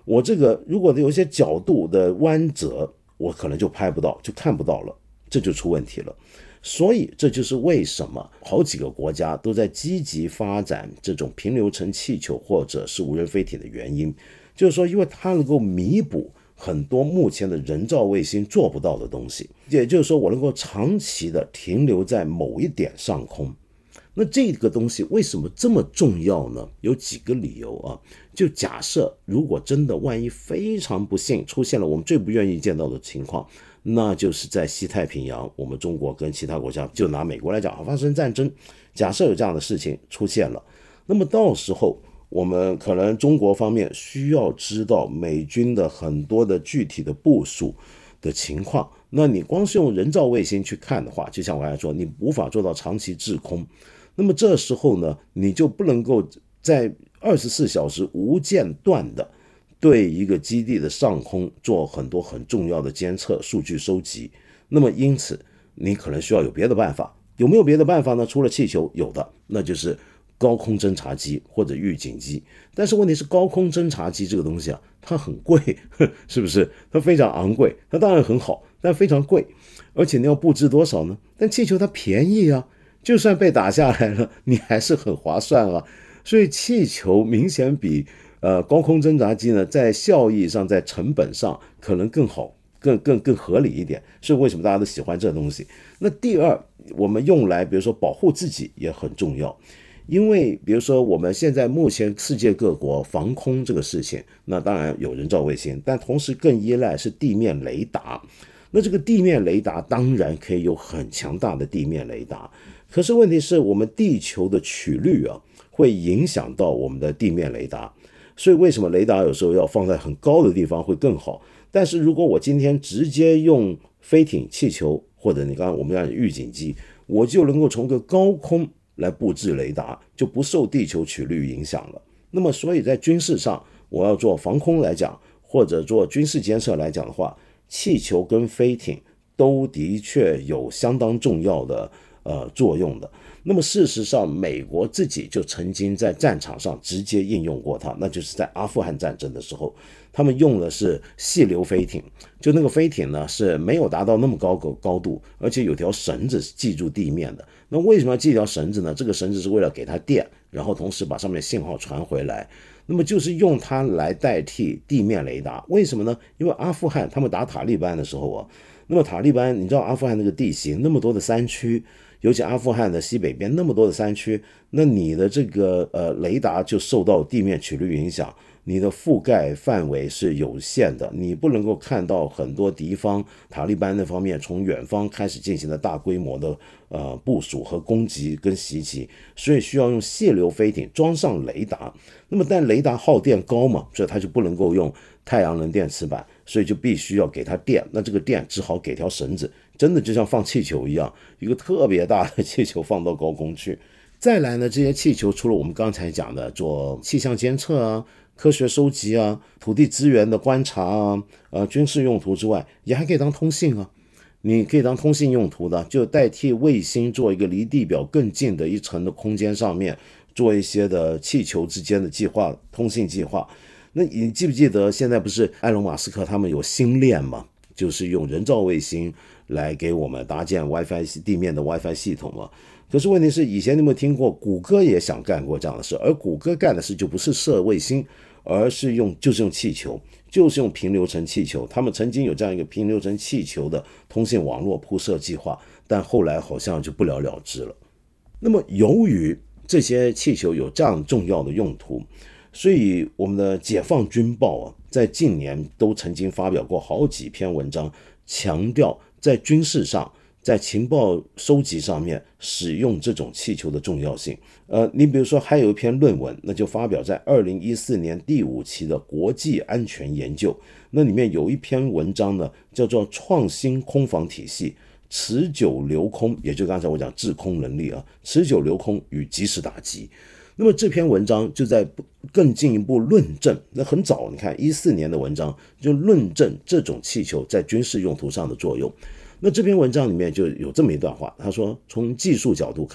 我这个如果有一些角度的弯折，我可能就拍不到，就看不到了，这就出问题了。所以这就是为什么好几个国家都在积极发展这种平流层气球或者是无人飞艇的原因，就是说因为它能够弥补很多目前的人造卫星做不到的东西，也就是说我能够长期的停留在某一点上空。那这个东西为什么这么重要呢？有几个理由啊。就假设如果真的万一非常不幸出现了我们最不愿意见到的情况，那就是在西太平洋，我们中国跟其他国家，就拿美国来讲，发生战争，假设有这样的事情出现了，那么到时候我们可能中国方面需要知道美军的很多的具体的部署的情况，那你光是用人造卫星去看的话，就像我刚才说，你无法做到长期滞空。那么这时候呢，你就不能够在24小时无间断的对一个基地的上空做很多很重要的监测数据收集。那么因此你可能需要有别的办法。有没有别的办法呢？除了气球，有的，那就是高空侦察机或者预警机。但是问题是高空侦察机这个东西啊，它很贵，是不是？它非常昂贵，它当然很好，但非常贵。而且你要布置多少呢？但气球它便宜啊，就算被打下来了，你还是很划算啊。所以气球明显比高空侦察机呢，在效益上，在成本上可能更好，更合理一点。所以为什么大家都喜欢这东西？那第二，我们用来比如说保护自己也很重要。因为比如说我们现在目前世界各国防空这个事情，那当然有人造卫星，但同时更依赖是地面雷达。那这个地面雷达当然可以有很强大的地面雷达，可是问题是我们地球的曲率啊，会影响到我们的地面雷达。所以为什么雷达有时候要放在很高的地方会更好？但是如果我今天直接用飞艇、气球，或者你刚刚我们讲的预警机，我就能够从个高空来布置雷达，就不受地球曲率影响了。那么所以在军事上，我要做防空来讲，或者做军事监测来讲的话，气球跟飞艇都的确有相当重要的作用的。那么事实上美国自己就曾经在战场上直接应用过它，那就是在阿富汗战争的时候，他们用的是细流飞艇。就那个飞艇呢是没有达到那么高度，而且有条绳子系住地面的。那为什么要系条绳子呢？这个绳子是为了给它电，然后同时把上面信号传回来。那么就是用它来代替地面雷达。为什么呢？因为阿富汗他们打塔利班的时候啊，那么塔利班你知道阿富汗那个地形那么多的山区，尤其阿富汗的西北边那么多的山区，那你的这个雷达就受到地面曲率影响，你的覆盖范围是有限的，你不能够看到很多敌方塔利班那方面从远方开始进行的大规模的部署和攻击跟袭击，所以需要用细流飞艇装上雷达。那么但雷达耗电高嘛，所以它就不能够用太阳能电池板，所以就必须要给它电。那这个电只好给条绳子，真的就像放气球一样，一个特别大的气球放到高空去。再来呢，这些气球除了我们刚才讲的做气象监测啊、科学收集啊、土地资源的观察啊、军事用途之外，也还可以当通信啊。你可以当通信用途的，就代替卫星做一个离地表更近的一层的空间上面做一些的气球之间的计划，通信计划。那你记不记得现在不是埃隆马斯克他们有星链吗？就是用人造卫星来给我们搭建 WiFi 地面的 WiFi 系统嘛。可是问题是，以前你有没有听过谷歌也想干过这样的事？而谷歌干的事就不是射卫星，而是就是用气球，就是用平流层气球。他们曾经有这样一个平流层气球的通信网络铺设计划，但后来好像就不了了之了。那么由于这些气球有这样重要的用途，所以我们的解放军报在近年都曾经发表过好几篇文章，强调在军事上，在情报收集上面使用这种气球的重要性。你比如说还有一篇论文，那就发表在2014年第5期的国际安全研究，那里面有一篇文章呢，叫做创新空防体系，持久留空，也就刚才我讲制空能力持久留空与即时打击。那么这篇文章就在更进一步论证，那很早，你看14年的文章就论证这种气球在军事用途上的作用。那这篇文章里面就有这么一段话，他说从技术角度看，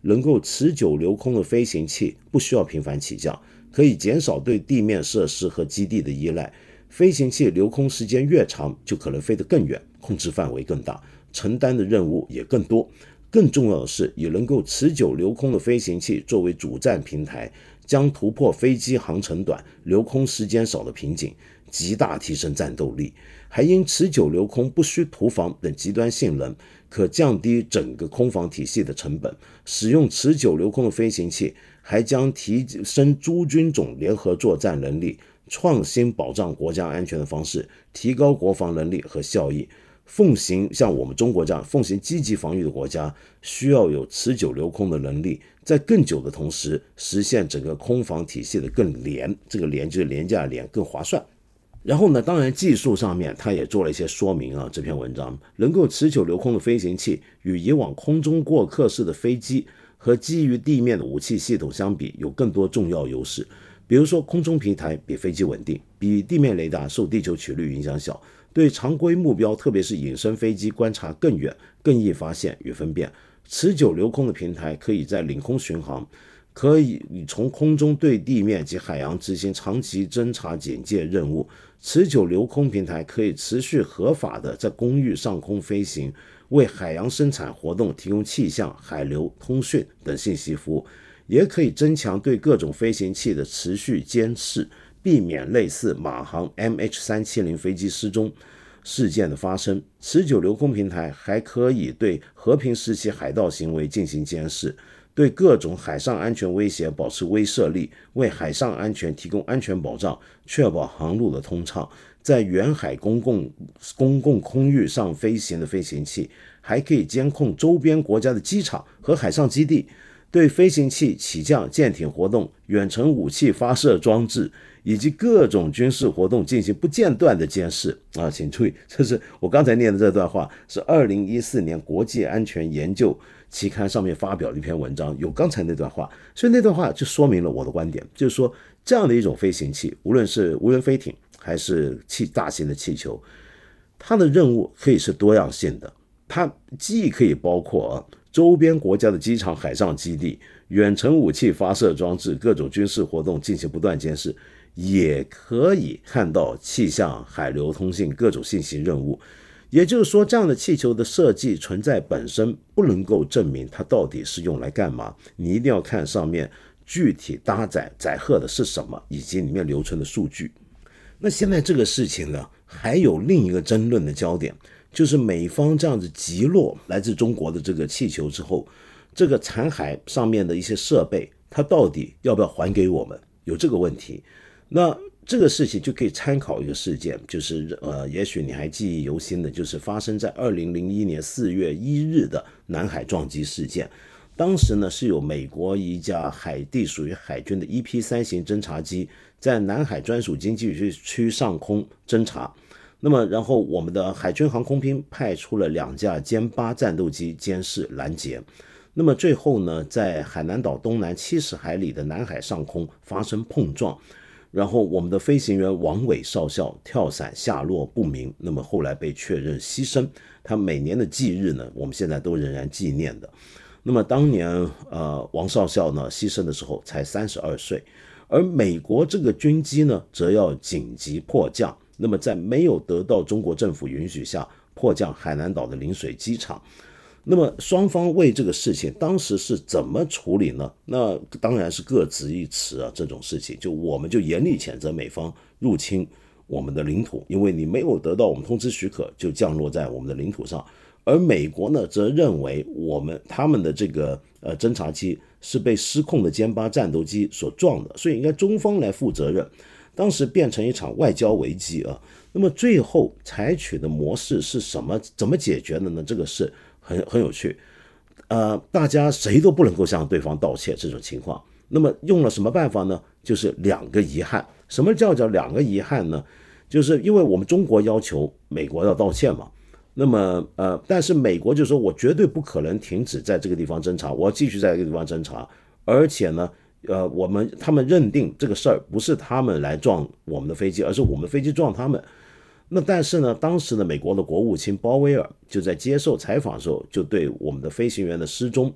能够持久留空的飞行器不需要频繁起降，可以减少对地面设施和基地的依赖。飞行器留空时间越长，就可能飞得更远，控制范围更大，承担的任务也更多。更重要的是，以能够持久留空的飞行器作为主战平台，将突破飞机航程短、留空时间少的瓶颈，极大提升战斗力。还因持久留空不需突防等极端性能，可降低整个空防体系的成本。使用持久留空的飞行器，还将提升诸军种联合作战能力，创新保障国家安全的方式，提高国防能力和效益。像我们中国这样奉行积极防御的国家，需要有持久留空的能力，在更久的同时，实现整个空防体系的更廉，这个廉就是廉价的廉，更划算。然后呢，当然技术上面他也做了一些说明啊。这篇文章能够持久留空的飞行器，与以往空中过客式的飞机和基于地面的武器系统相比，有更多重要优势。比如说，空中平台比飞机稳定，比地面雷达受地球曲率影响小，对常规目标特别是隐身飞机观察更远，更易发现与分辨。持久留空的平台可以在领空巡航，可以从空中对地面及海洋执行长期侦察警戒任务。持久留空平台可以持续合法的在公域上空飞行，为海洋生产活动提供气象、海流、通讯等信息服务，也可以增强对各种飞行器的持续监视，避免类似马航 MH370 飞机失踪事件的发生。持久留空平台还可以对和平时期海盗行为进行监视，对各种海上安全威胁保持威慑力，为海上安全提供安全保障，确保航路的通畅。在远海公共空域上飞行的飞行器，还可以监控周边国家的机场和海上基地，对飞行器起降、舰艇活动、远程武器发射装置以及各种军事活动进行不间断的监视啊！请注意，这是我刚才念的这段话，是2014年国际安全研究期刊上面发表的一篇文章，有刚才那段话，所以那段话就说明了我的观点，就是说这样的一种飞行器，无论是无人飞艇还是大型的气球，它的任务可以是多样性的，它既可以包括周边国家的机场、海上基地、远程武器发射装置、各种军事活动进行不断监视，也可以看到气象、海流、通信各种信息任务。也就是说，这样的气球的设计存在本身不能够证明它到底是用来干嘛，你一定要看上面具体载荷的是什么，以及里面留存的数据。那现在这个事情呢，还有另一个争论的焦点，就是美方这样子击落来自中国的这个气球之后，这个残骸上面的一些设备，它到底要不要还给我们，有这个问题。那这个事情就可以参考一个事件，就是也许你还记忆犹新的，就是发生在2001年4月1日的南海撞击事件。当时呢，是有美国一架属于海军的 EP3 型侦察机在南海专属经济区上空侦察。那么然后我们的海军航空兵派出了2架歼8战斗机监视拦截。那么最后呢，在海南岛东南70海里的南海上空发生碰撞，然后我们的飞行员王伟少校跳伞下落不明，那么后来被确认牺牲。他每年的忌日呢，我们现在都仍然纪念的。那么当年王少校呢牺牲的时候才32岁，而美国这个军机呢则要紧急迫降，那么在没有得到中国政府允许下迫降海南岛的临水机场。那么双方为这个事情当时是怎么处理呢？那当然是各执一词啊，这种事情我们就严厉谴责美方入侵我们的领土，因为你没有得到我们通知许可就降落在我们的领土上。而美国呢，则认为他们的这个侦察机是被失控的歼8战斗机所撞的，所以应该中方来负责任。当时变成一场外交危机啊。那么最后采取的模式是什么？怎么解决的呢？这个是很有趣。大家谁都不能够向对方道歉这种情况。那么用了什么办法呢？就是2个遗憾。什么叫2个遗憾呢？就是因为我们中国要求美国要道歉嘛。那么但是美国就说我绝对不可能停止在这个地方侦察，我要继续在这个地方侦察，而且呢他们认定这个事儿不是他们来撞我们的飞机，而是我们的飞机撞他们。那但是呢，当时的美国的国务卿鲍威尔就在接受采访的时候，就对我们的飞行员的失踪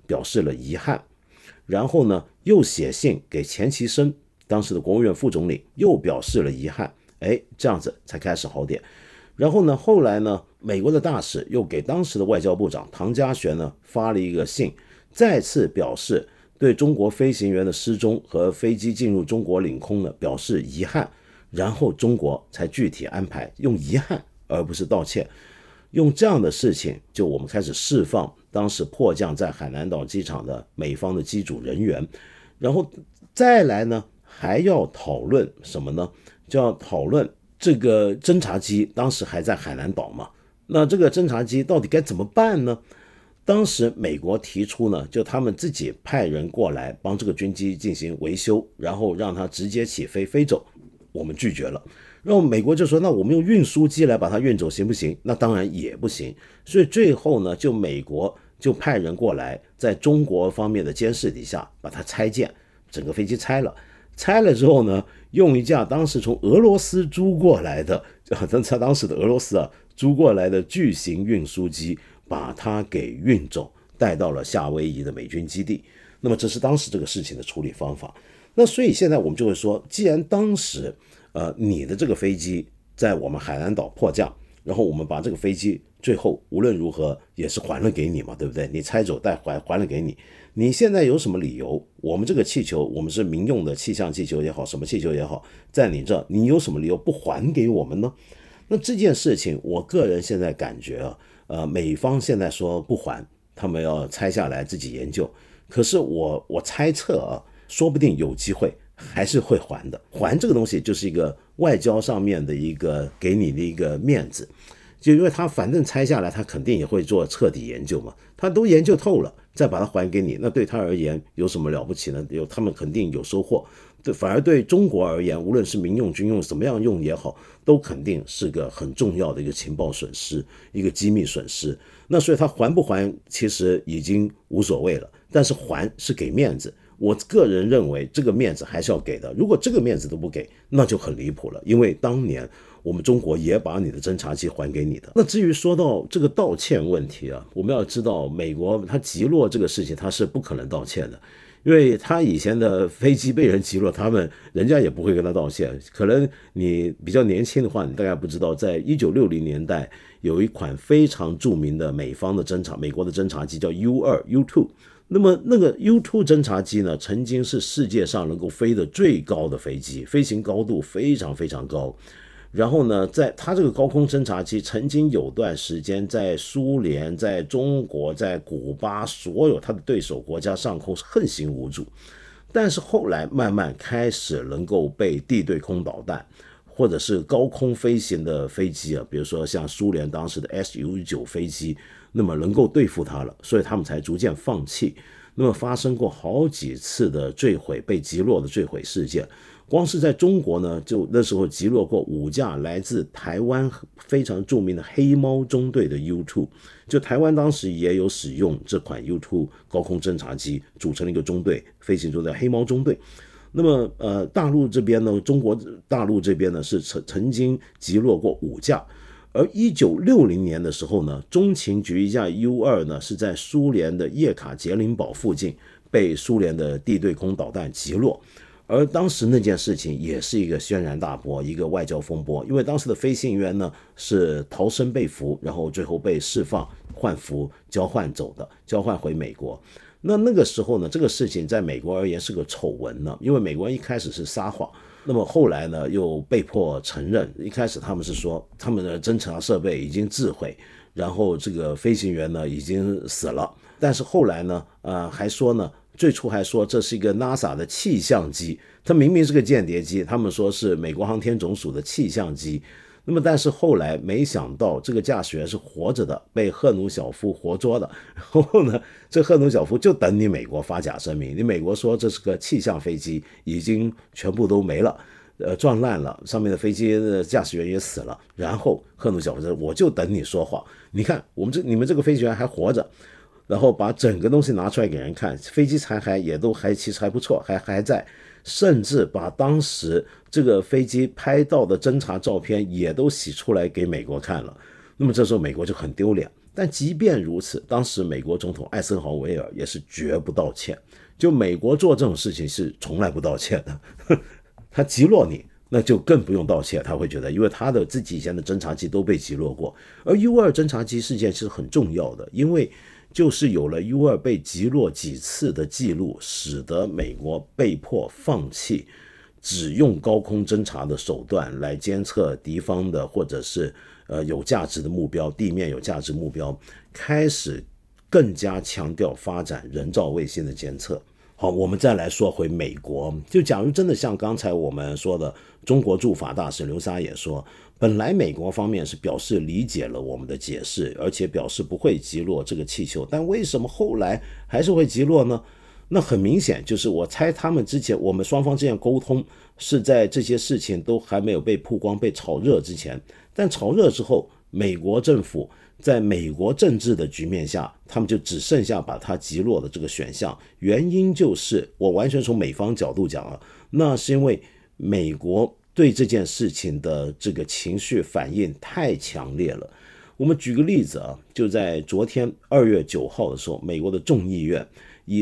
表示了遗憾，然后呢又写信给钱其琛，当时的国务院副总理，又表示了遗憾，这样子才开始好点。然后呢，后来呢，美国的大使又给当时的外交部长唐家璇呢发了一个信，再次表示对中国飞行员的失踪和飞机进入中国领空呢表示遗憾，然后中国才具体安排用遗憾而不是道歉，用这样的事情就我们开始释放当时迫降在海南岛机场的美方的机组人员，然后再来呢还要讨论什么呢？就要讨论这个侦察机当时还在海南岛嘛，那这个侦察机到底该怎么办呢？当时美国提出呢，就他们自己派人过来帮这个军机进行维修，然后让它直接起飞飞走，我们拒绝了。然后美国就说，那我们用运输机来把它运走行不行？那当然也不行。所以最后呢，就美国就派人过来，在中国方面的监视底下把它拆建，整个飞机拆了。拆了之后呢，用一架当时从俄罗斯租过来的，当时的俄罗斯租过来的巨型运输机，把它给运走，带到了夏威夷的美军基地。那么这是当时这个事情的处理方法。那所以现在我们就会说，既然当时你的这个飞机在我们海南岛迫降，然后我们把这个飞机最后无论如何也是还了给你嘛，对不对？你拆走带还了给你，你现在有什么理由？我们这个气球，我们是民用的气象气球也好，什么气球也好，在你这，你有什么理由不还给我们呢？那这件事情，我个人现在感觉美方现在说不还，他们要拆下来自己研究。可是我猜测说不定有机会还是会还的。还这个东西就是一个外交上面的一个给你的一个面子，就因为他反正拆下来，他肯定也会做彻底研究嘛，他都研究透了，再把它还给你，那对他而言有什么了不起呢？他们肯定有收获。反而对中国而言，无论是民用军用怎么样用也好，都肯定是个很重要的一个情报损失，一个机密损失。那所以他还不还其实已经无所谓了，但是还是给面子。我个人认为这个面子还是要给的，如果这个面子都不给，那就很离谱了。因为当年我们中国也把你的侦察机还给你的。那至于说到这个道歉问题我们要知道美国他击落这个事情他是不可能道歉的，因为他以前的飞机被人击落，人家也不会跟他道歉。可能你比较年轻的话，你大概不知道，在1960年代有一款非常著名的美国的侦察机叫 U2。那么那个 U2 侦察机呢，曾经是世界上能够飞得最高的飞机，飞行高度非常非常高。然后呢，在它这个高空侦察机曾经有段时间在苏联、在中国、在古巴所有它的对手国家上空是横行无阻。但是后来慢慢开始能够被地对空导弹或者是高空飞行的飞机比如说像苏联当时的 Su-9飞机，那么能够对付它了，所以他们才逐渐放弃。那么发生过好几次的坠毁，被击落的坠毁事件。光是在中国呢，就那时候击落过5架来自台湾非常著名的黑猫中队的 U2， 就台湾当时也有使用这款 U2 高空侦察机，组成了一个中队，飞行中的黑猫中队。那么大陆这边呢，中国大陆这边呢是曾经击落过5架。而1960年的时候呢，中情局一架 U2 呢是在苏联的叶卡捷琳堡附近被苏联的地对空导弹击落。而当时那件事情也是一个轩然大波，一个外交风波，因为当时的飞行员呢是逃生被俘，然后最后被释放换俘交换走的，交换回美国。那个时候呢，这个事情在美国而言是个丑闻呢，因为美国人一开始是撒谎，那么后来呢又被迫承认。一开始他们是说他们的侦察设备已经自毁，然后这个飞行员呢已经死了，但是后来呢还说呢，最初还说这是一个 NASA 的气象机，它明明是个间谍机，他们说是美国航天总署的气象机。那么但是后来没想到这个驾驶员是活着的，被赫鲁晓夫活捉的。然后呢，这赫鲁晓夫就等你美国发假声明，你美国说这是个气象飞机，已经全部都没了，撞烂了，上面的飞机的驾驶员也死了。然后赫鲁晓夫说我就等你说谎，你看你们这个飞行员还活着。然后把整个东西拿出来给人看，飞机残骸也都其实还不错，还在，甚至把当时这个飞机拍到的侦察照片也都洗出来给美国看了。那么这时候美国就很丢脸， 但即便如此，当时美国总统艾森豪威尔也是绝不道歉，就美国做这种事情是从来不道歉的他击落你那就更不用道歉，他会觉得因为他的自己以前的侦察机都被击落过。而 U2 侦察机事件是很重要的，因为就是有了 U2 被击落几次的记录，使得美国被迫放弃只用高空侦察的手段来监测敌方的或者是有价值的目标，地面有价值目标，开始更加强调发展人造卫星的监测。好，我们再来说回美国，就假如真的像刚才我们说的，中国驻法大使刘沙也说，本来美国方面是表示理解了我们的解释，而且表示不会击落这个气球，但为什么后来还是会击落呢？那很明显就是我猜他们之前我们双方之间沟通是在这些事情都还没有被曝光被炒热之前，但炒热之后，美国政府在美国政治的局面下，他们就只剩下把它击落的这个选项。原因就是我完全从美方角度讲啊，那是因为美国对这件事情的这个情绪反应太强烈了。我们举个例子啊，就在昨天2月9号的时候，美国的众议院以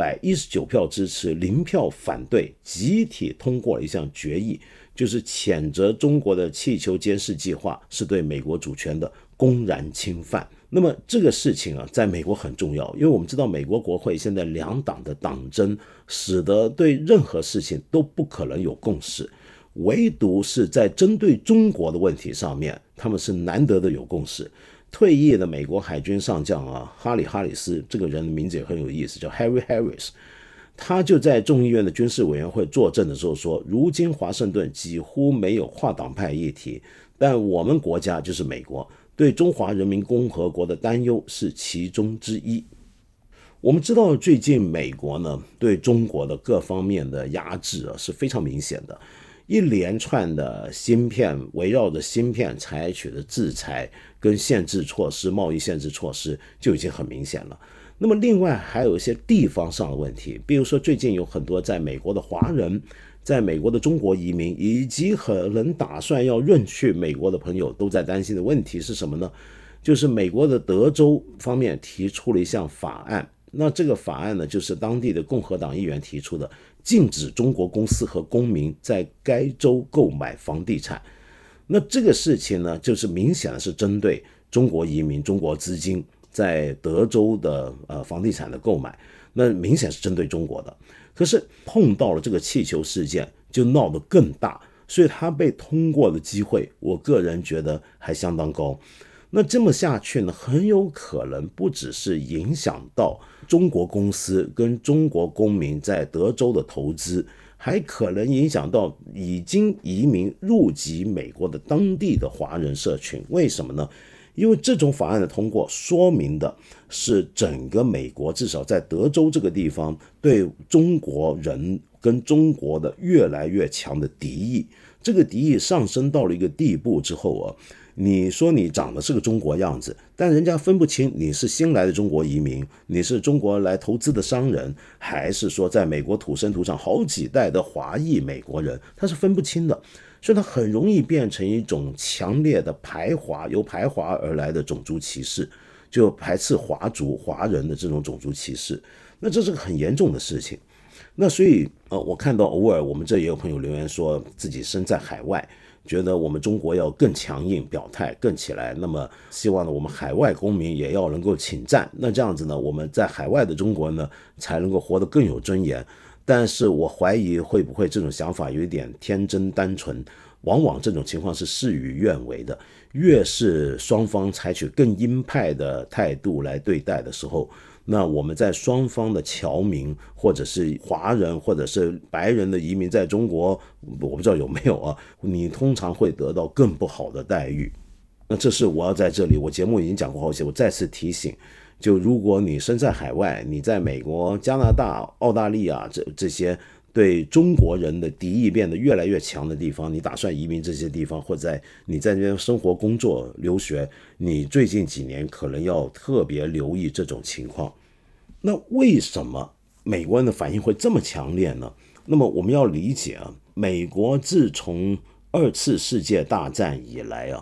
419票支持0票反对，集体通过了一项决议，就是谴责中国的气球监视计划是对美国主权的公然侵犯。那么这个事情啊，在美国很重要，因为我们知道美国国会现在两党的党争，使得对任何事情都不可能有共识，唯独是在针对中国的问题上面，他们是难得的有共识。退役的美国海军上将啊，哈里斯这个人的名字也很有意思，叫 Harry Harris， 他就在众议院的军事委员会作证的时候说，如今华盛顿几乎没有跨党派议题，但我们国家就是美国对中华人民共和国的担忧是其中之一。我们知道最近美国呢对中国的各方面的压制啊是非常明显的，一连串的芯片围绕着芯片采取的制裁跟限制措施，贸易限制措施就已经很明显了。那么另外还有一些地方上的问题，比如说最近有很多在美国的华人，在美国的中国移民，以及可能打算要润去美国的朋友都在担心的问题是什么呢？就是美国的德州方面提出了一项法案，那这个法案呢，就是当地的共和党议员提出的，禁止中国公司和公民在该州购买房地产。那这个事情呢，就是明显的是针对中国移民、中国资金在德州的房地产的购买，那明显是针对中国的。可是碰到了这个气球事件，就闹得更大，所以它被通过的机会，我个人觉得还相当高。那这么下去呢，很有可能不只是影响到中国公司跟中国公民在德州的投资，还可能影响到已经移民入籍美国的当地的华人社群。为什么呢？因为这种法案的通过，说明的是整个美国至少在德州这个地方对中国人跟中国的越来越强的敌意。这个敌意上升到了一个地步之后啊，你说你长得是个中国样子，但人家分不清你是新来的中国移民，你是中国来投资的商人，还是说在美国土生土长好几代的华裔美国人，他是分不清的。所以它很容易变成一种强烈的排华，由排华而来的种族歧视，就排斥华族华人的这种种族歧视。那这是个很严重的事情。那所以我看到偶尔我们这也有朋友留言说自己身在海外，觉得我们中国要更强硬表态更起来，那么希望呢我们海外公民也要能够请战，那这样子呢我们在海外的中国呢才能够活得更有尊严。但是我怀疑会不会这种想法有一点天真单纯，往往这种情况是事与愿违的，越是双方采取更鹰派的态度来对待的时候，那我们在双方的侨民或者是华人或者是白人的移民在中国，我不知道有没有啊，你通常会得到更不好的待遇。那这是我要在这里，我节目已经讲过好几次，我再次提醒，就如果你身在海外，你在美国、加拿大、澳大利亚这些对中国人的敌意变得越来越强的地方，你打算移民这些地方，或者你在那边生活、工作、留学，你最近几年可能要特别留意这种情况。那为什么美国人的反应会这么强烈呢？那么我们要理解啊，美国自从2次世界大战以来啊，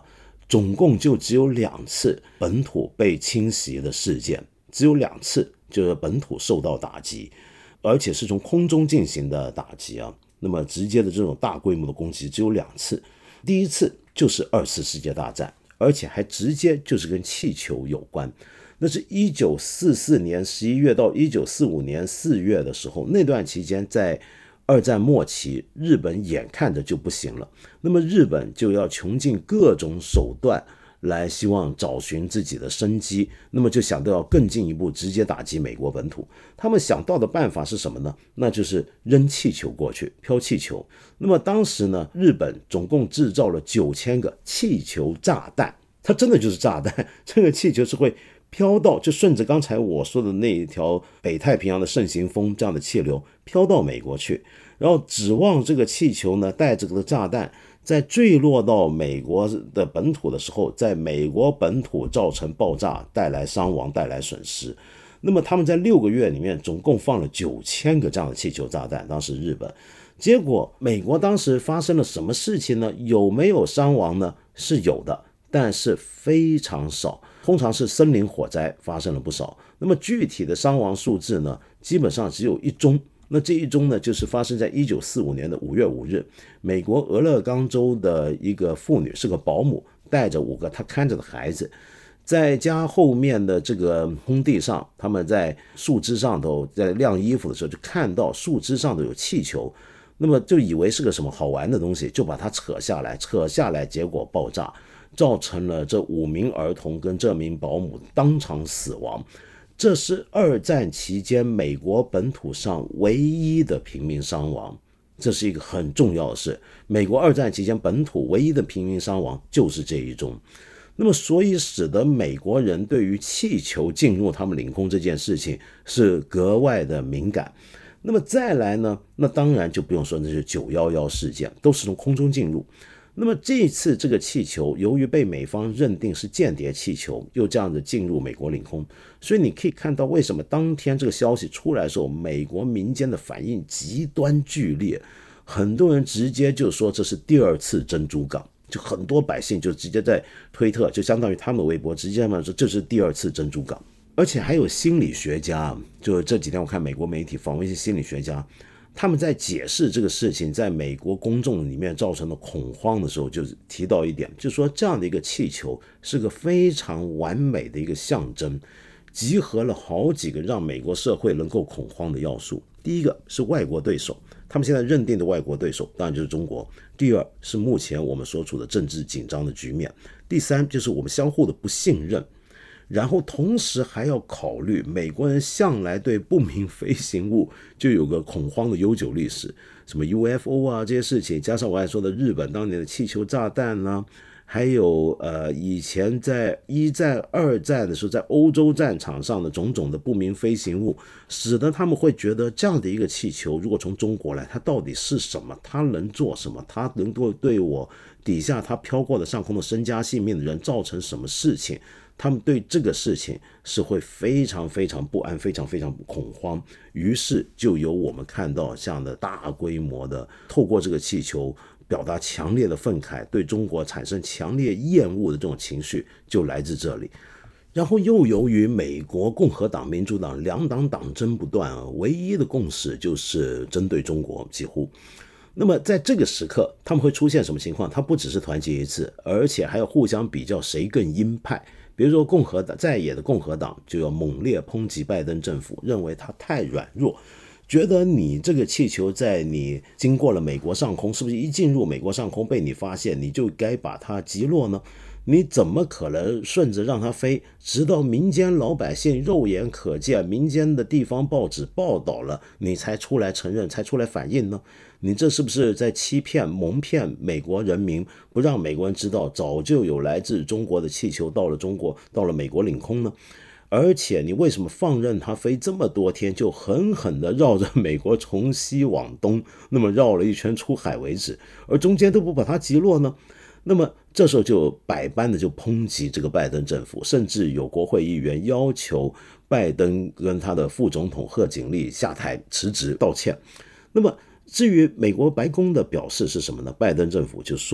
总共就只有2次本土被侵袭的事件，只有2次就是本土受到打击，而且是从空中进行的打击啊。那么直接的这种大规模的攻击只有2次，第一次就是2次世界大战，而且还直接就是跟气球有关。那是1944年11月到1945年4月的时候，那段期间在2战末期，日本眼看着就不行了，那么日本就要穷尽各种手段来希望找寻自己的生机，那么就想到要更进一步直接打击美国本土。他们想到的办法是什么呢？那就是扔气球过去，飘气球。那么当时呢，日本总共制造了9000个气球炸弹，它真的就是炸弹，这个气球是会飘到，就顺着刚才我说的那一条北太平洋的盛行风这样的气流飘到美国去，然后指望这个气球呢带着这个炸弹在坠落到美国的本土的时候，在美国本土造成爆炸，带来伤亡，带来损失。那么他们在6个月里面总共放了9000个这样的气球炸弹，当时日本。结果美国当时发生了什么事情呢？有没有伤亡呢？是有的，但是非常少，通常是森林火灾发生了不少。那么具体的伤亡数字呢，基本上只有1宗。那这一宗呢，就是发生在1945年的5月5日，美国俄勒冈州的一个妇女，是个保姆，带着5个她看着的孩子，在家后面的这个空地上，他们在树枝上头在晾衣服的时候，就看到树枝上头有气球，那么就以为是个什么好玩的东西，就把它扯下来，结果爆炸，造成了这5名儿童跟这名保姆当场死亡。这是2战期间美国本土上唯一的平民伤亡，这是一个很重要的事。美国2战期间本土唯一的平民伤亡就是这一宗。那么所以使得美国人对于气球进入他们领空这件事情是格外的敏感。那么再来呢，那当然就不用说，那是911事件，都是从空中进入。那么这一次这个气球由于被美方认定是间谍气球，又这样子进入美国领空，所以你可以看到为什么当天这个消息出来的时候，美国民间的反应极端剧烈，很多人直接就说这是第2次珍珠港，就很多百姓就直接在推特，就相当于他们的微博直接说这是第2次珍珠港。而且还有心理学家，就这几天我看美国媒体访问一些心理学家，他们在解释这个事情在美国公众里面造成的恐慌的时候，就提到一点，就是说这样的一个气球是个非常完美的一个象征，集合了好几个让美国社会能够恐慌的要素。第一个是外国对手，他们现在认定的外国对手当然就是中国。第二是目前我们所处的政治紧张的局面。第三就是我们相互的不信任。然后同时还要考虑美国人向来对不明飞行物就有个恐慌的悠久历史，什么 UFO 啊这些事情，加上我还说的日本当年的气球炸弹啊，还有以前在1战2战的时候在欧洲战场上的种种的不明飞行物，使得他们会觉得这样的一个气球如果从中国来，它到底是什么，它能做什么，它能够对我底下它飘过的上空的身家性命的人造成什么事情，他们对这个事情是会非常非常不安，非常非常恐慌。于是就有我们看到像的大规模的透过这个气球表达强烈的愤慨，对中国产生强烈厌恶的这种情绪就来自这里。然后又由于美国共和党民主党两党党争不断，唯一的共识就是针对中国，几乎。那么在这个时刻他们会出现什么情况？他不只是团结一致，而且还要互相比较谁更鹰派。比如说共和党在野的共和党就要猛烈抨击拜登政府，认为他太软弱，觉得你这个气球在你经过了美国上空，是不是一进入美国上空被你发现，你就该把它击落呢？你怎么可能顺着让它飞，直到民间老百姓肉眼可见，民间的地方报纸报道了，你才出来承认，才出来反应呢？你这是不是在欺骗蒙骗美国人民，不让美国人知道早就有来自中国的气球到了中国，到了美国领空呢？而且你为什么放任它飞这么多天，就狠狠地绕着美国从西往东，那么绕了一圈出海为止，而中间都不把它击落呢？那么这时候就百般的就抨击这个拜登政府，甚至有国会议员要求拜登跟他的副总统贺锦丽下台辞职道歉。那么至于美国白宫的表示是什么呢？拜登政府就说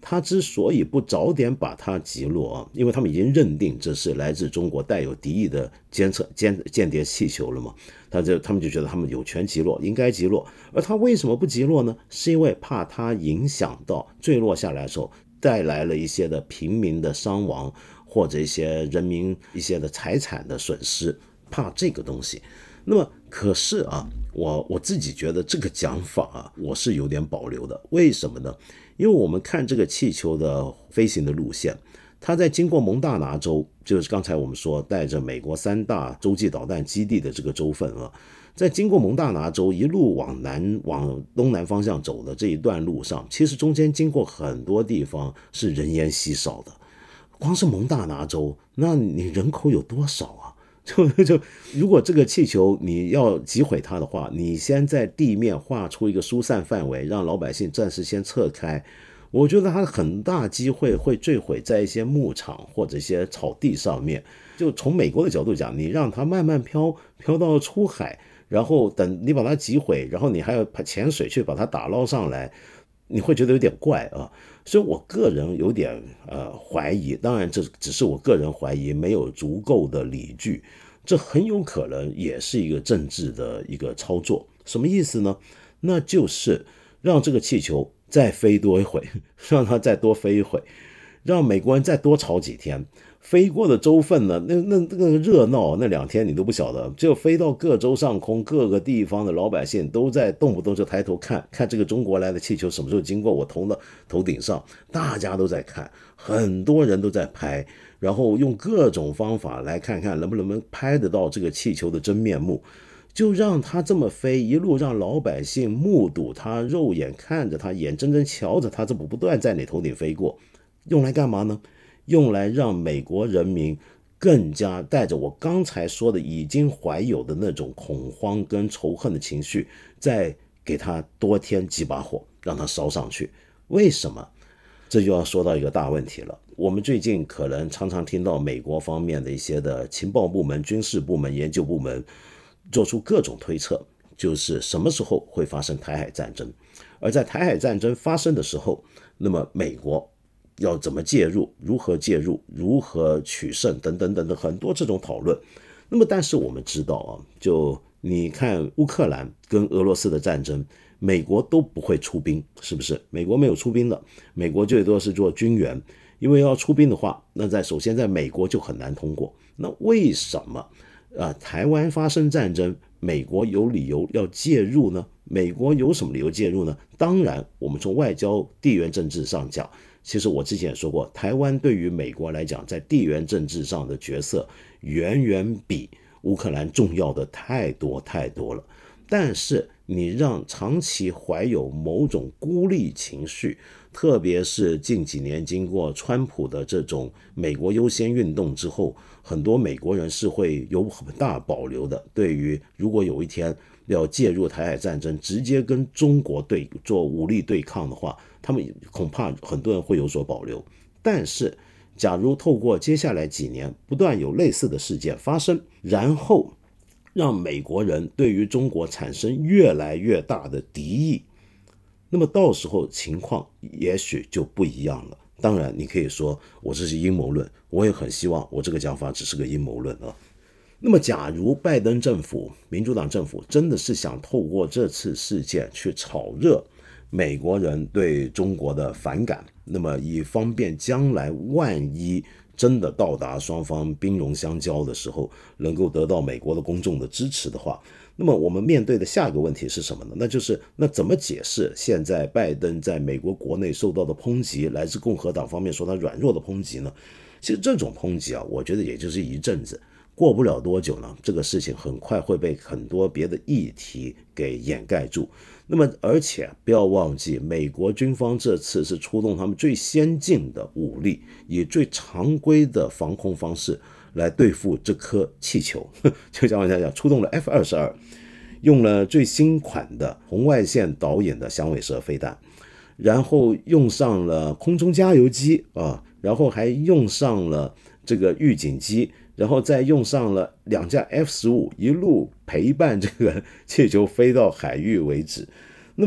他之所以不早点把它击落因为他们已经认定这是来自中国带有敌意的间谍气球了嘛，他们就觉得他们有权击落，应该击落。而他为什么不击落呢？是因为怕它影响到坠落下来的时候带来了一些的平民的伤亡，或者一些人民一些的财产的损失，怕这个东西。那么可是我自己觉得这个讲法我是有点保留的。为什么呢？因为我们看这个气球的飞行的路线，它在经过蒙大拿州，就是刚才我们说带着美国3大洲际导弹基地的这个州份在经过蒙大拿州一路往东南方向走的这一段路上，其实中间经过很多地方是人烟稀少的。光是蒙大拿州，那你人口有多少啊？就如果这个气球你要击毁它的话，你先在地面画出一个疏散范围，让老百姓暂时先撤开，我觉得它很大机会会坠毁在一些牧场或者一些草地上面。就从美国的角度讲，你让它慢慢飘到出海，然后等你把它击毁，然后你还要潜水去把它打捞上来，你会觉得有点怪所以我个人有点怀疑，当然这只是我个人怀疑，没有足够的理据，这很有可能也是一个政治的一个操作。什么意思呢？那就是让这个气球再飞多一会，让它再多飞一会，让美国人再多吵几天。飞过的州份呢，那个热闹，那2天你都不晓得，就飞到各州上空，各个地方的老百姓都在动不动就抬头看这个中国来的气球什么时候经过我头顶上，大家都在看，很多人都在拍，然后用各种方法来看看能不能拍得到这个气球的真面目。就让它这么飞，一路让老百姓目睹它，肉眼看着它，眼睁睁瞧着它这不断在你头顶飞过，用来干嘛呢？用来让美国人民更加带着我刚才说的已经怀有的那种恐慌跟仇恨的情绪，再给他多添几把火，让他烧上去。为什么？这就要说到一个大问题了。我们最近可能常常听到美国方面的一些的情报部门、军事部门、研究部门做出各种推测，就是什么时候会发生台海战争。而在台海战争发生的时候，那么美国要怎么介入，如何介入，如何取胜等等等等，很多这种讨论。那么但是我们知道就你看乌克兰跟俄罗斯的战争，美国都不会出兵，是不是？美国没有出兵的，美国最多是做军援，因为要出兵的话，那首先在美国就很难通过。那为什么台湾发生战争，美国有理由要介入呢？美国有什么理由介入呢？当然我们从外交地缘政治上讲，其实我之前也说过，台湾对于美国来讲，在地缘政治上的角色远远比乌克兰重要的太多太多了。但是你让长期怀有某种孤立情绪，特别是近几年经过川普的这种美国优先运动之后，很多美国人是会有很大保留的，对于如果有一天要介入台海战争，直接跟中国做武力对抗的话，他们恐怕很多人会有所保留。但是假如透过接下来几年不断有类似的事件发生，然后让美国人对于中国产生越来越大的敌意，那么到时候情况也许就不一样了。当然你可以说我这是阴谋论，我也很希望我这个讲法只是个阴谋论那么假如拜登政府、民主党政府真的是想透过这次事件去炒热美国人对中国的反感，那么以方便将来万一真的到达双方兵戎相交的时候，能够得到美国的公众的支持的话，那么我们面对的下一个问题是什么呢？那就是那怎么解释现在拜登在美国国内受到的抨击，来自共和党方面说他软弱的抨击呢？其实这种抨击我觉得也就是一阵子，过不了多久呢，这个事情很快会被很多别的议题给掩盖住。那么而且不要忘记，美国军方这次是出动他们最先进的武力，以最常规的防空方式来对付这颗气球，就像我讲出动了 F-22， 用了最新款的红外线导引的响尾蛇飞弹，然后用上了空中加油机然后还用上了这个预警机，然后再用上了2架 F-15， 一路陪伴这个气球飞到海域为止。那么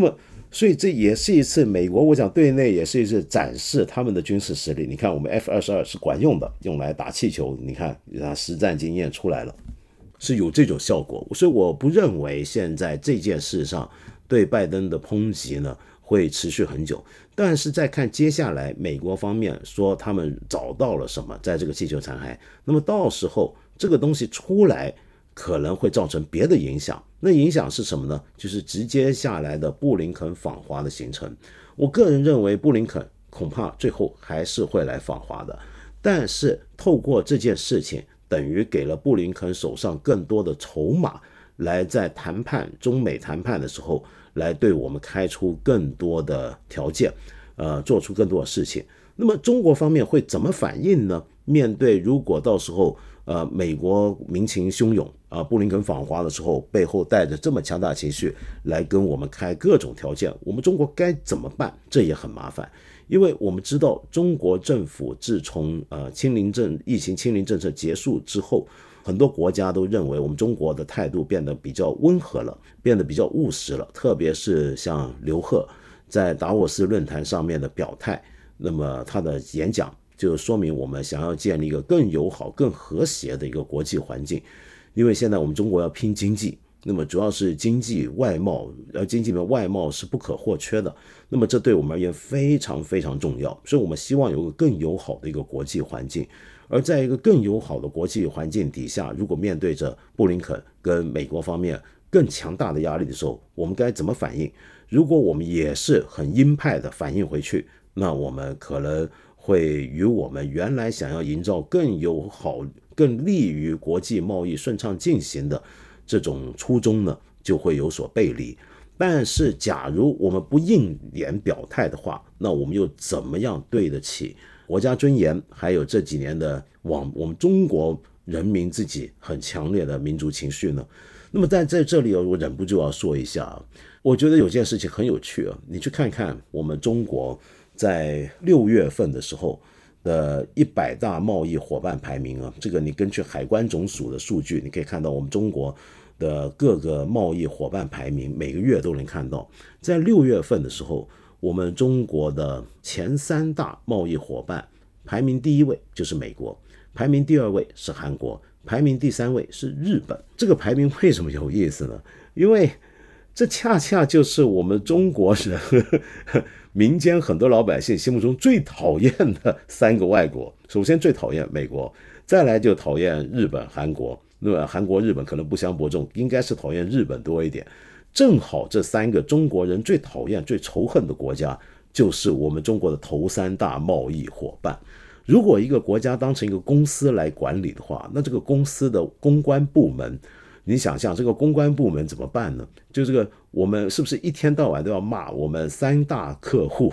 所以这也是一次美国，我讲对内也是一次展示他们的军事实力。你看我们 F-22是管用的，用来打气球，你看实战经验出来了，是有这种效果。所以我不认为现在这件事上对拜登的抨击呢会持续很久，但是再看接下来美国方面说他们找到了什么在这个气球残骸，那么到时候这个东西出来可能会造成别的影响。那影响是什么呢？就是直接下来的布林肯访华的行程。我个人认为布林肯恐怕最后还是会来访华的，但是透过这件事情等于给了布林肯手上更多的筹码，来在谈判中美谈判的时候来对我们开出更多的条件，做出更多的事情。那么中国方面会怎么反应呢？面对如果到时候美国民情汹涌布林肯访华的时候背后带着这么强大情绪来跟我们开各种条件，我们中国该怎么办？这也很麻烦，因为我们知道中国政府自从疫情清零政策结束之后，很多国家都认为我们中国的态度变得比较温和了，变得比较务实了，特别是像刘鹤在达沃斯论坛上面的表态，那么他的演讲就说明我们想要建立一个更友好更和谐的一个国际环境。因为现在我们中国要拼经济，那么主要是经济外贸，经济里面外贸是不可或缺的，那么这对我们而言非常非常重要，所以我们希望有个更友好的一个国际环境。而在一个更友好的国际环境底下，如果面对着布林肯跟美国方面更强大的压力的时候，我们该怎么反应？如果我们也是很鹰派的反应回去，那我们可能会与我们原来想要营造更友好更利于国际贸易顺畅进行的这种初衷呢，就会有所背离。但是假如我们不硬脸表态的话，那我们又怎么样对得起国家尊严，还有这几年的我们中国人民自己很强烈的民族情绪呢？那么在这里我忍不住要说一下，我觉得有件事情很有趣你去看看我们中国在6月份的时候的100大贸易伙伴排名这个你根据海关总署的数据，你可以看到我们中国的各个贸易伙伴排名每个月都能看到，在6月份的时候，我们中国的前3大贸易伙伴排名第1位就是美国，排名第2位是韩国，排名第3位是日本。这个排名为什么有意思呢？因为这恰恰就是我们中国人民间很多老百姓心目中最讨厌的3个外国。首先最讨厌美国，再来就讨厌日本韩国，那么韩国日本可能不相伯仲，应该是讨厌日本多一点。正好这3个中国人最讨厌最仇恨的国家就是我们中国的头3大贸易伙伴。如果一个国家当成一个公司来管理的话，那这个公司的公关部门，你想象这个公关部门怎么办呢？就这个我们是不是一天到晚都要骂我们3大客户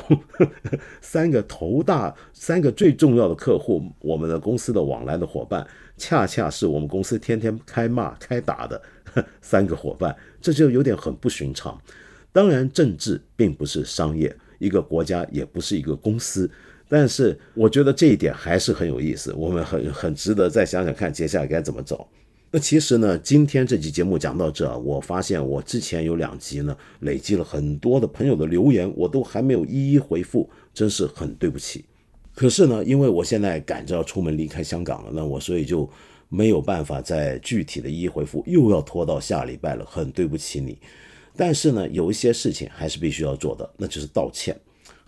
3个最重要的客户，我们的公司的往来的伙伴恰恰是我们公司天天开骂开打的3个伙伴，这就有点很不寻常。当然政治并不是商业，一个国家也不是一个公司，但是我觉得这一点还是很有意思，我们很值得再想想看接下来该怎么走。那其实呢，今天这期节目讲到这，我发现我之前有2集呢，累积了很多的朋友的留言，我都还没有一一回复，真是很对不起。可是呢，因为我现在赶着要出门离开香港了，那我所以就没有办法再具体的一一回复，又要拖到下礼拜了，很对不起你。但是呢，有一些事情还是必须要做的，那就是道歉。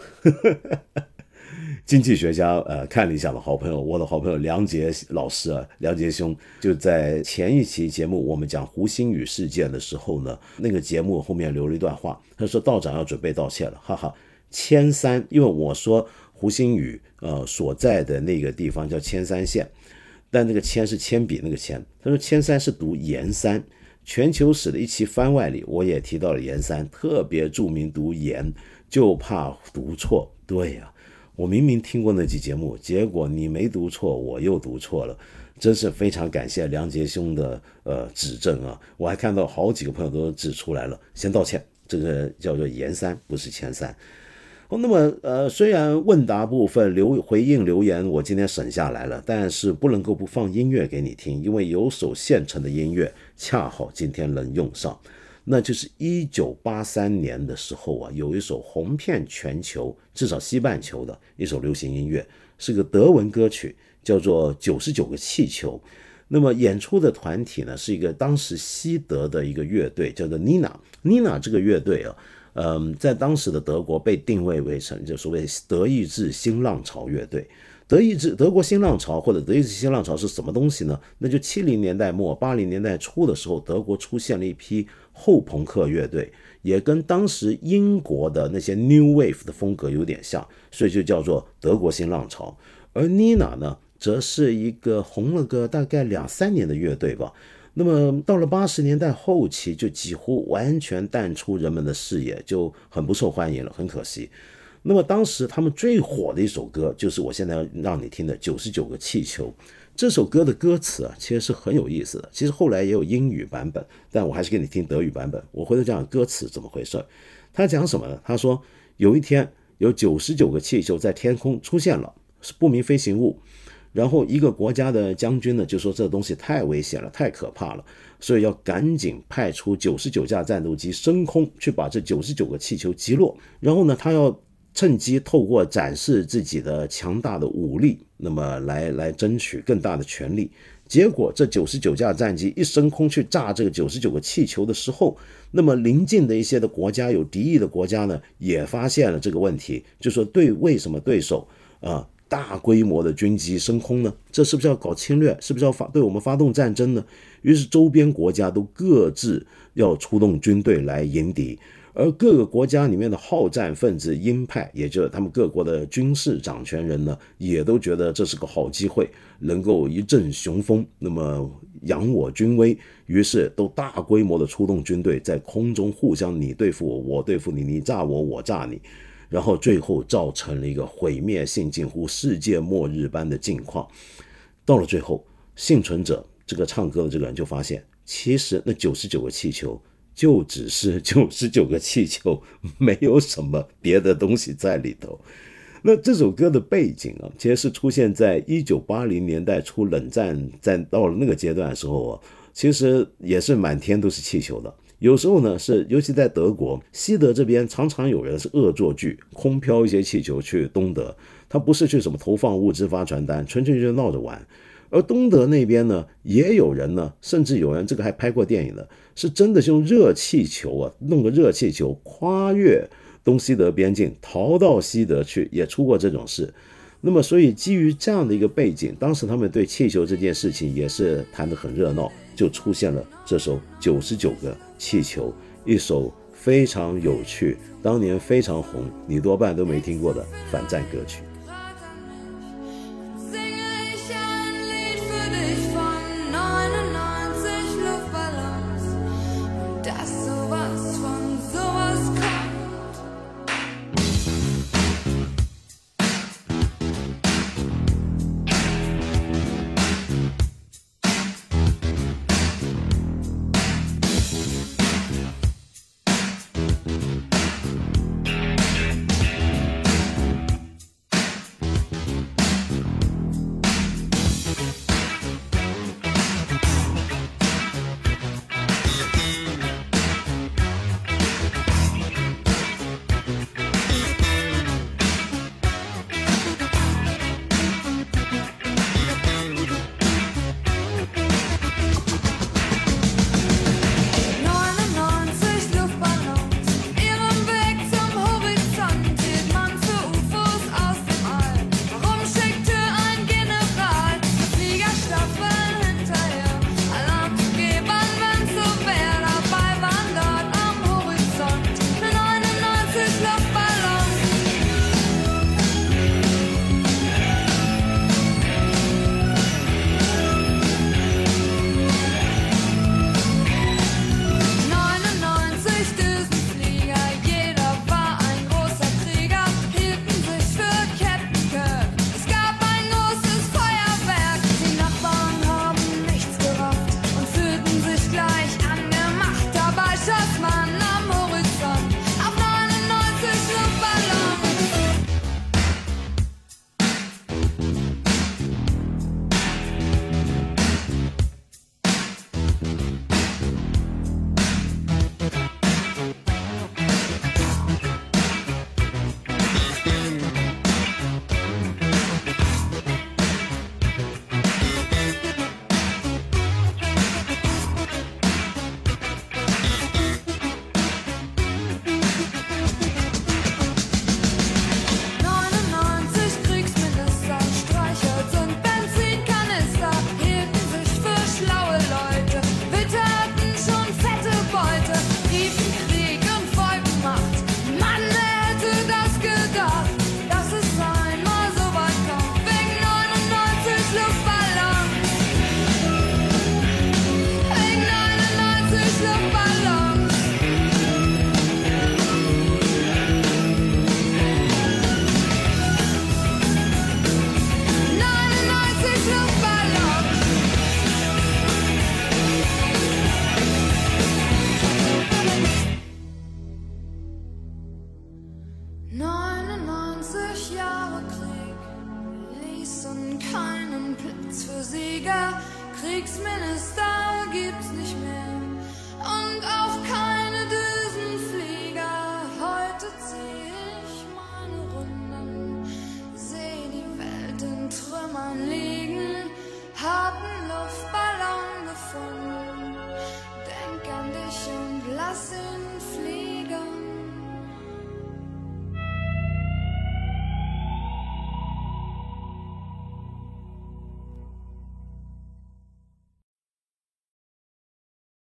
经济学家看理想的好朋友，我的好朋友梁杰老师梁杰兄就在前一期节目我们讲胡鑫宇事件的时候呢，那个节目后面留了一段话，他说道长要准备道歉了，哈哈。铅山，因为我说胡鑫宇所在的那个地方叫铅山县，但那个铅是铅笔那个铅，他说铅山是读盐山。全球史的一期番外里我也提到了盐山，特别注明读盐，就怕读错。对呀，我明明听过那期节目，结果你没读错，我又读错了，真是非常感谢梁杰兄的指正我还看到好几个朋友都指出来了，先道歉，这个叫做盐山，不是铅山。那么虽然问答部分回应留言我今天省下来了，但是不能够不放音乐给你听，因为有首现成的音乐恰好今天能用上。 那就是1983年的时候啊，有一首红遍全球，至少西半球的一首流行音乐，是个德文歌曲，叫做99个气球。那么演出的团体呢，是一个当时西德的一个乐队，叫做 Nina。Nina 这个乐队啊，在当时的德国被定位为就所谓德意志新浪潮乐队。德国新浪潮或者德意志新浪潮是什么东西呢？那就70年代末80年代初的时候，德国出现了一批后朋克乐队，也跟当时英国的那些 New Wave 的风格有点像，所以就叫做德国新浪潮。而 Nina 呢，则是一个红了个大概2-3年的乐队吧。那么到了80年代后期，就几乎完全淡出人们的视野，就很不受欢迎了，很可惜。那么当时他们最火的一首歌，就是我现在让你听的99个气球。这首歌的歌词啊，其实是很有意思的。其实后来也有英语版本，但我还是给你听德语版本。我回头讲歌词怎么回事。他讲什么呢？他说有一天有99个气球在天空出现了，是不明飞行物。然后一个国家的将军呢，就说这东西太危险了，太可怕了，所以要赶紧派出99架战斗机升空，去把这99个气球击落。然后呢，他要趁机透过展示自己的强大的武力，那么来争取更大的权力。结果这99架战机一升空去炸这个99个气球的时候，那么邻近的一些的国家，有敌意的国家呢，也发现了这个问题，就说为什么对手大规模的军机升空呢？这是不是要搞侵略？是不是要对我们发动战争呢？于是周边国家都各自要出动军队来迎敌，而各个国家里面的好战分子鹰派，也就是他们各国的军事掌权人呢，也都觉得这是个好机会，能够一振雄风，那么扬我军威，于是都大规模的出动军队，在空中互相你对付我，我对付你，你炸我，我炸你。然后最后造成了一个毁灭性近乎世界末日般的境况。到了最后，幸存者这个唱歌的这个人就发现，其实那99个气球就只是99个气球，没有什么别的东西在里头。那这首歌的背景啊，其实是出现在1980年代初，冷战到了那个阶段的时候啊，其实也是满天都是气球的。有时候呢，尤其在德国西德这边，常常有人是恶作剧，空飘一些气球去东德，他不是去什么投放物资发传单，纯粹就闹着玩。而东德那边呢，也有人呢，甚至有人这个还拍过电影的，是真的是用热气球啊，弄个热气球跨越东西德边境，逃到西德去，也出过这种事。那么所以基于这样的一个背景，当时他们对气球这件事情也是谈得很热闹，就出现了这首99个气球，一首非常有趣，当年非常红，你多半都没听过的反战歌曲。 20 Jahre Krieg ließen keinen Platz für Sieger. Kriegsminister gibt's nicht mehr und auch keine Düsenflieger. Heute zieh ich meine Runden, seh die Welt in Trümmern liegen, hab 'n Luftballon gefunden, denk an dich und lass ihn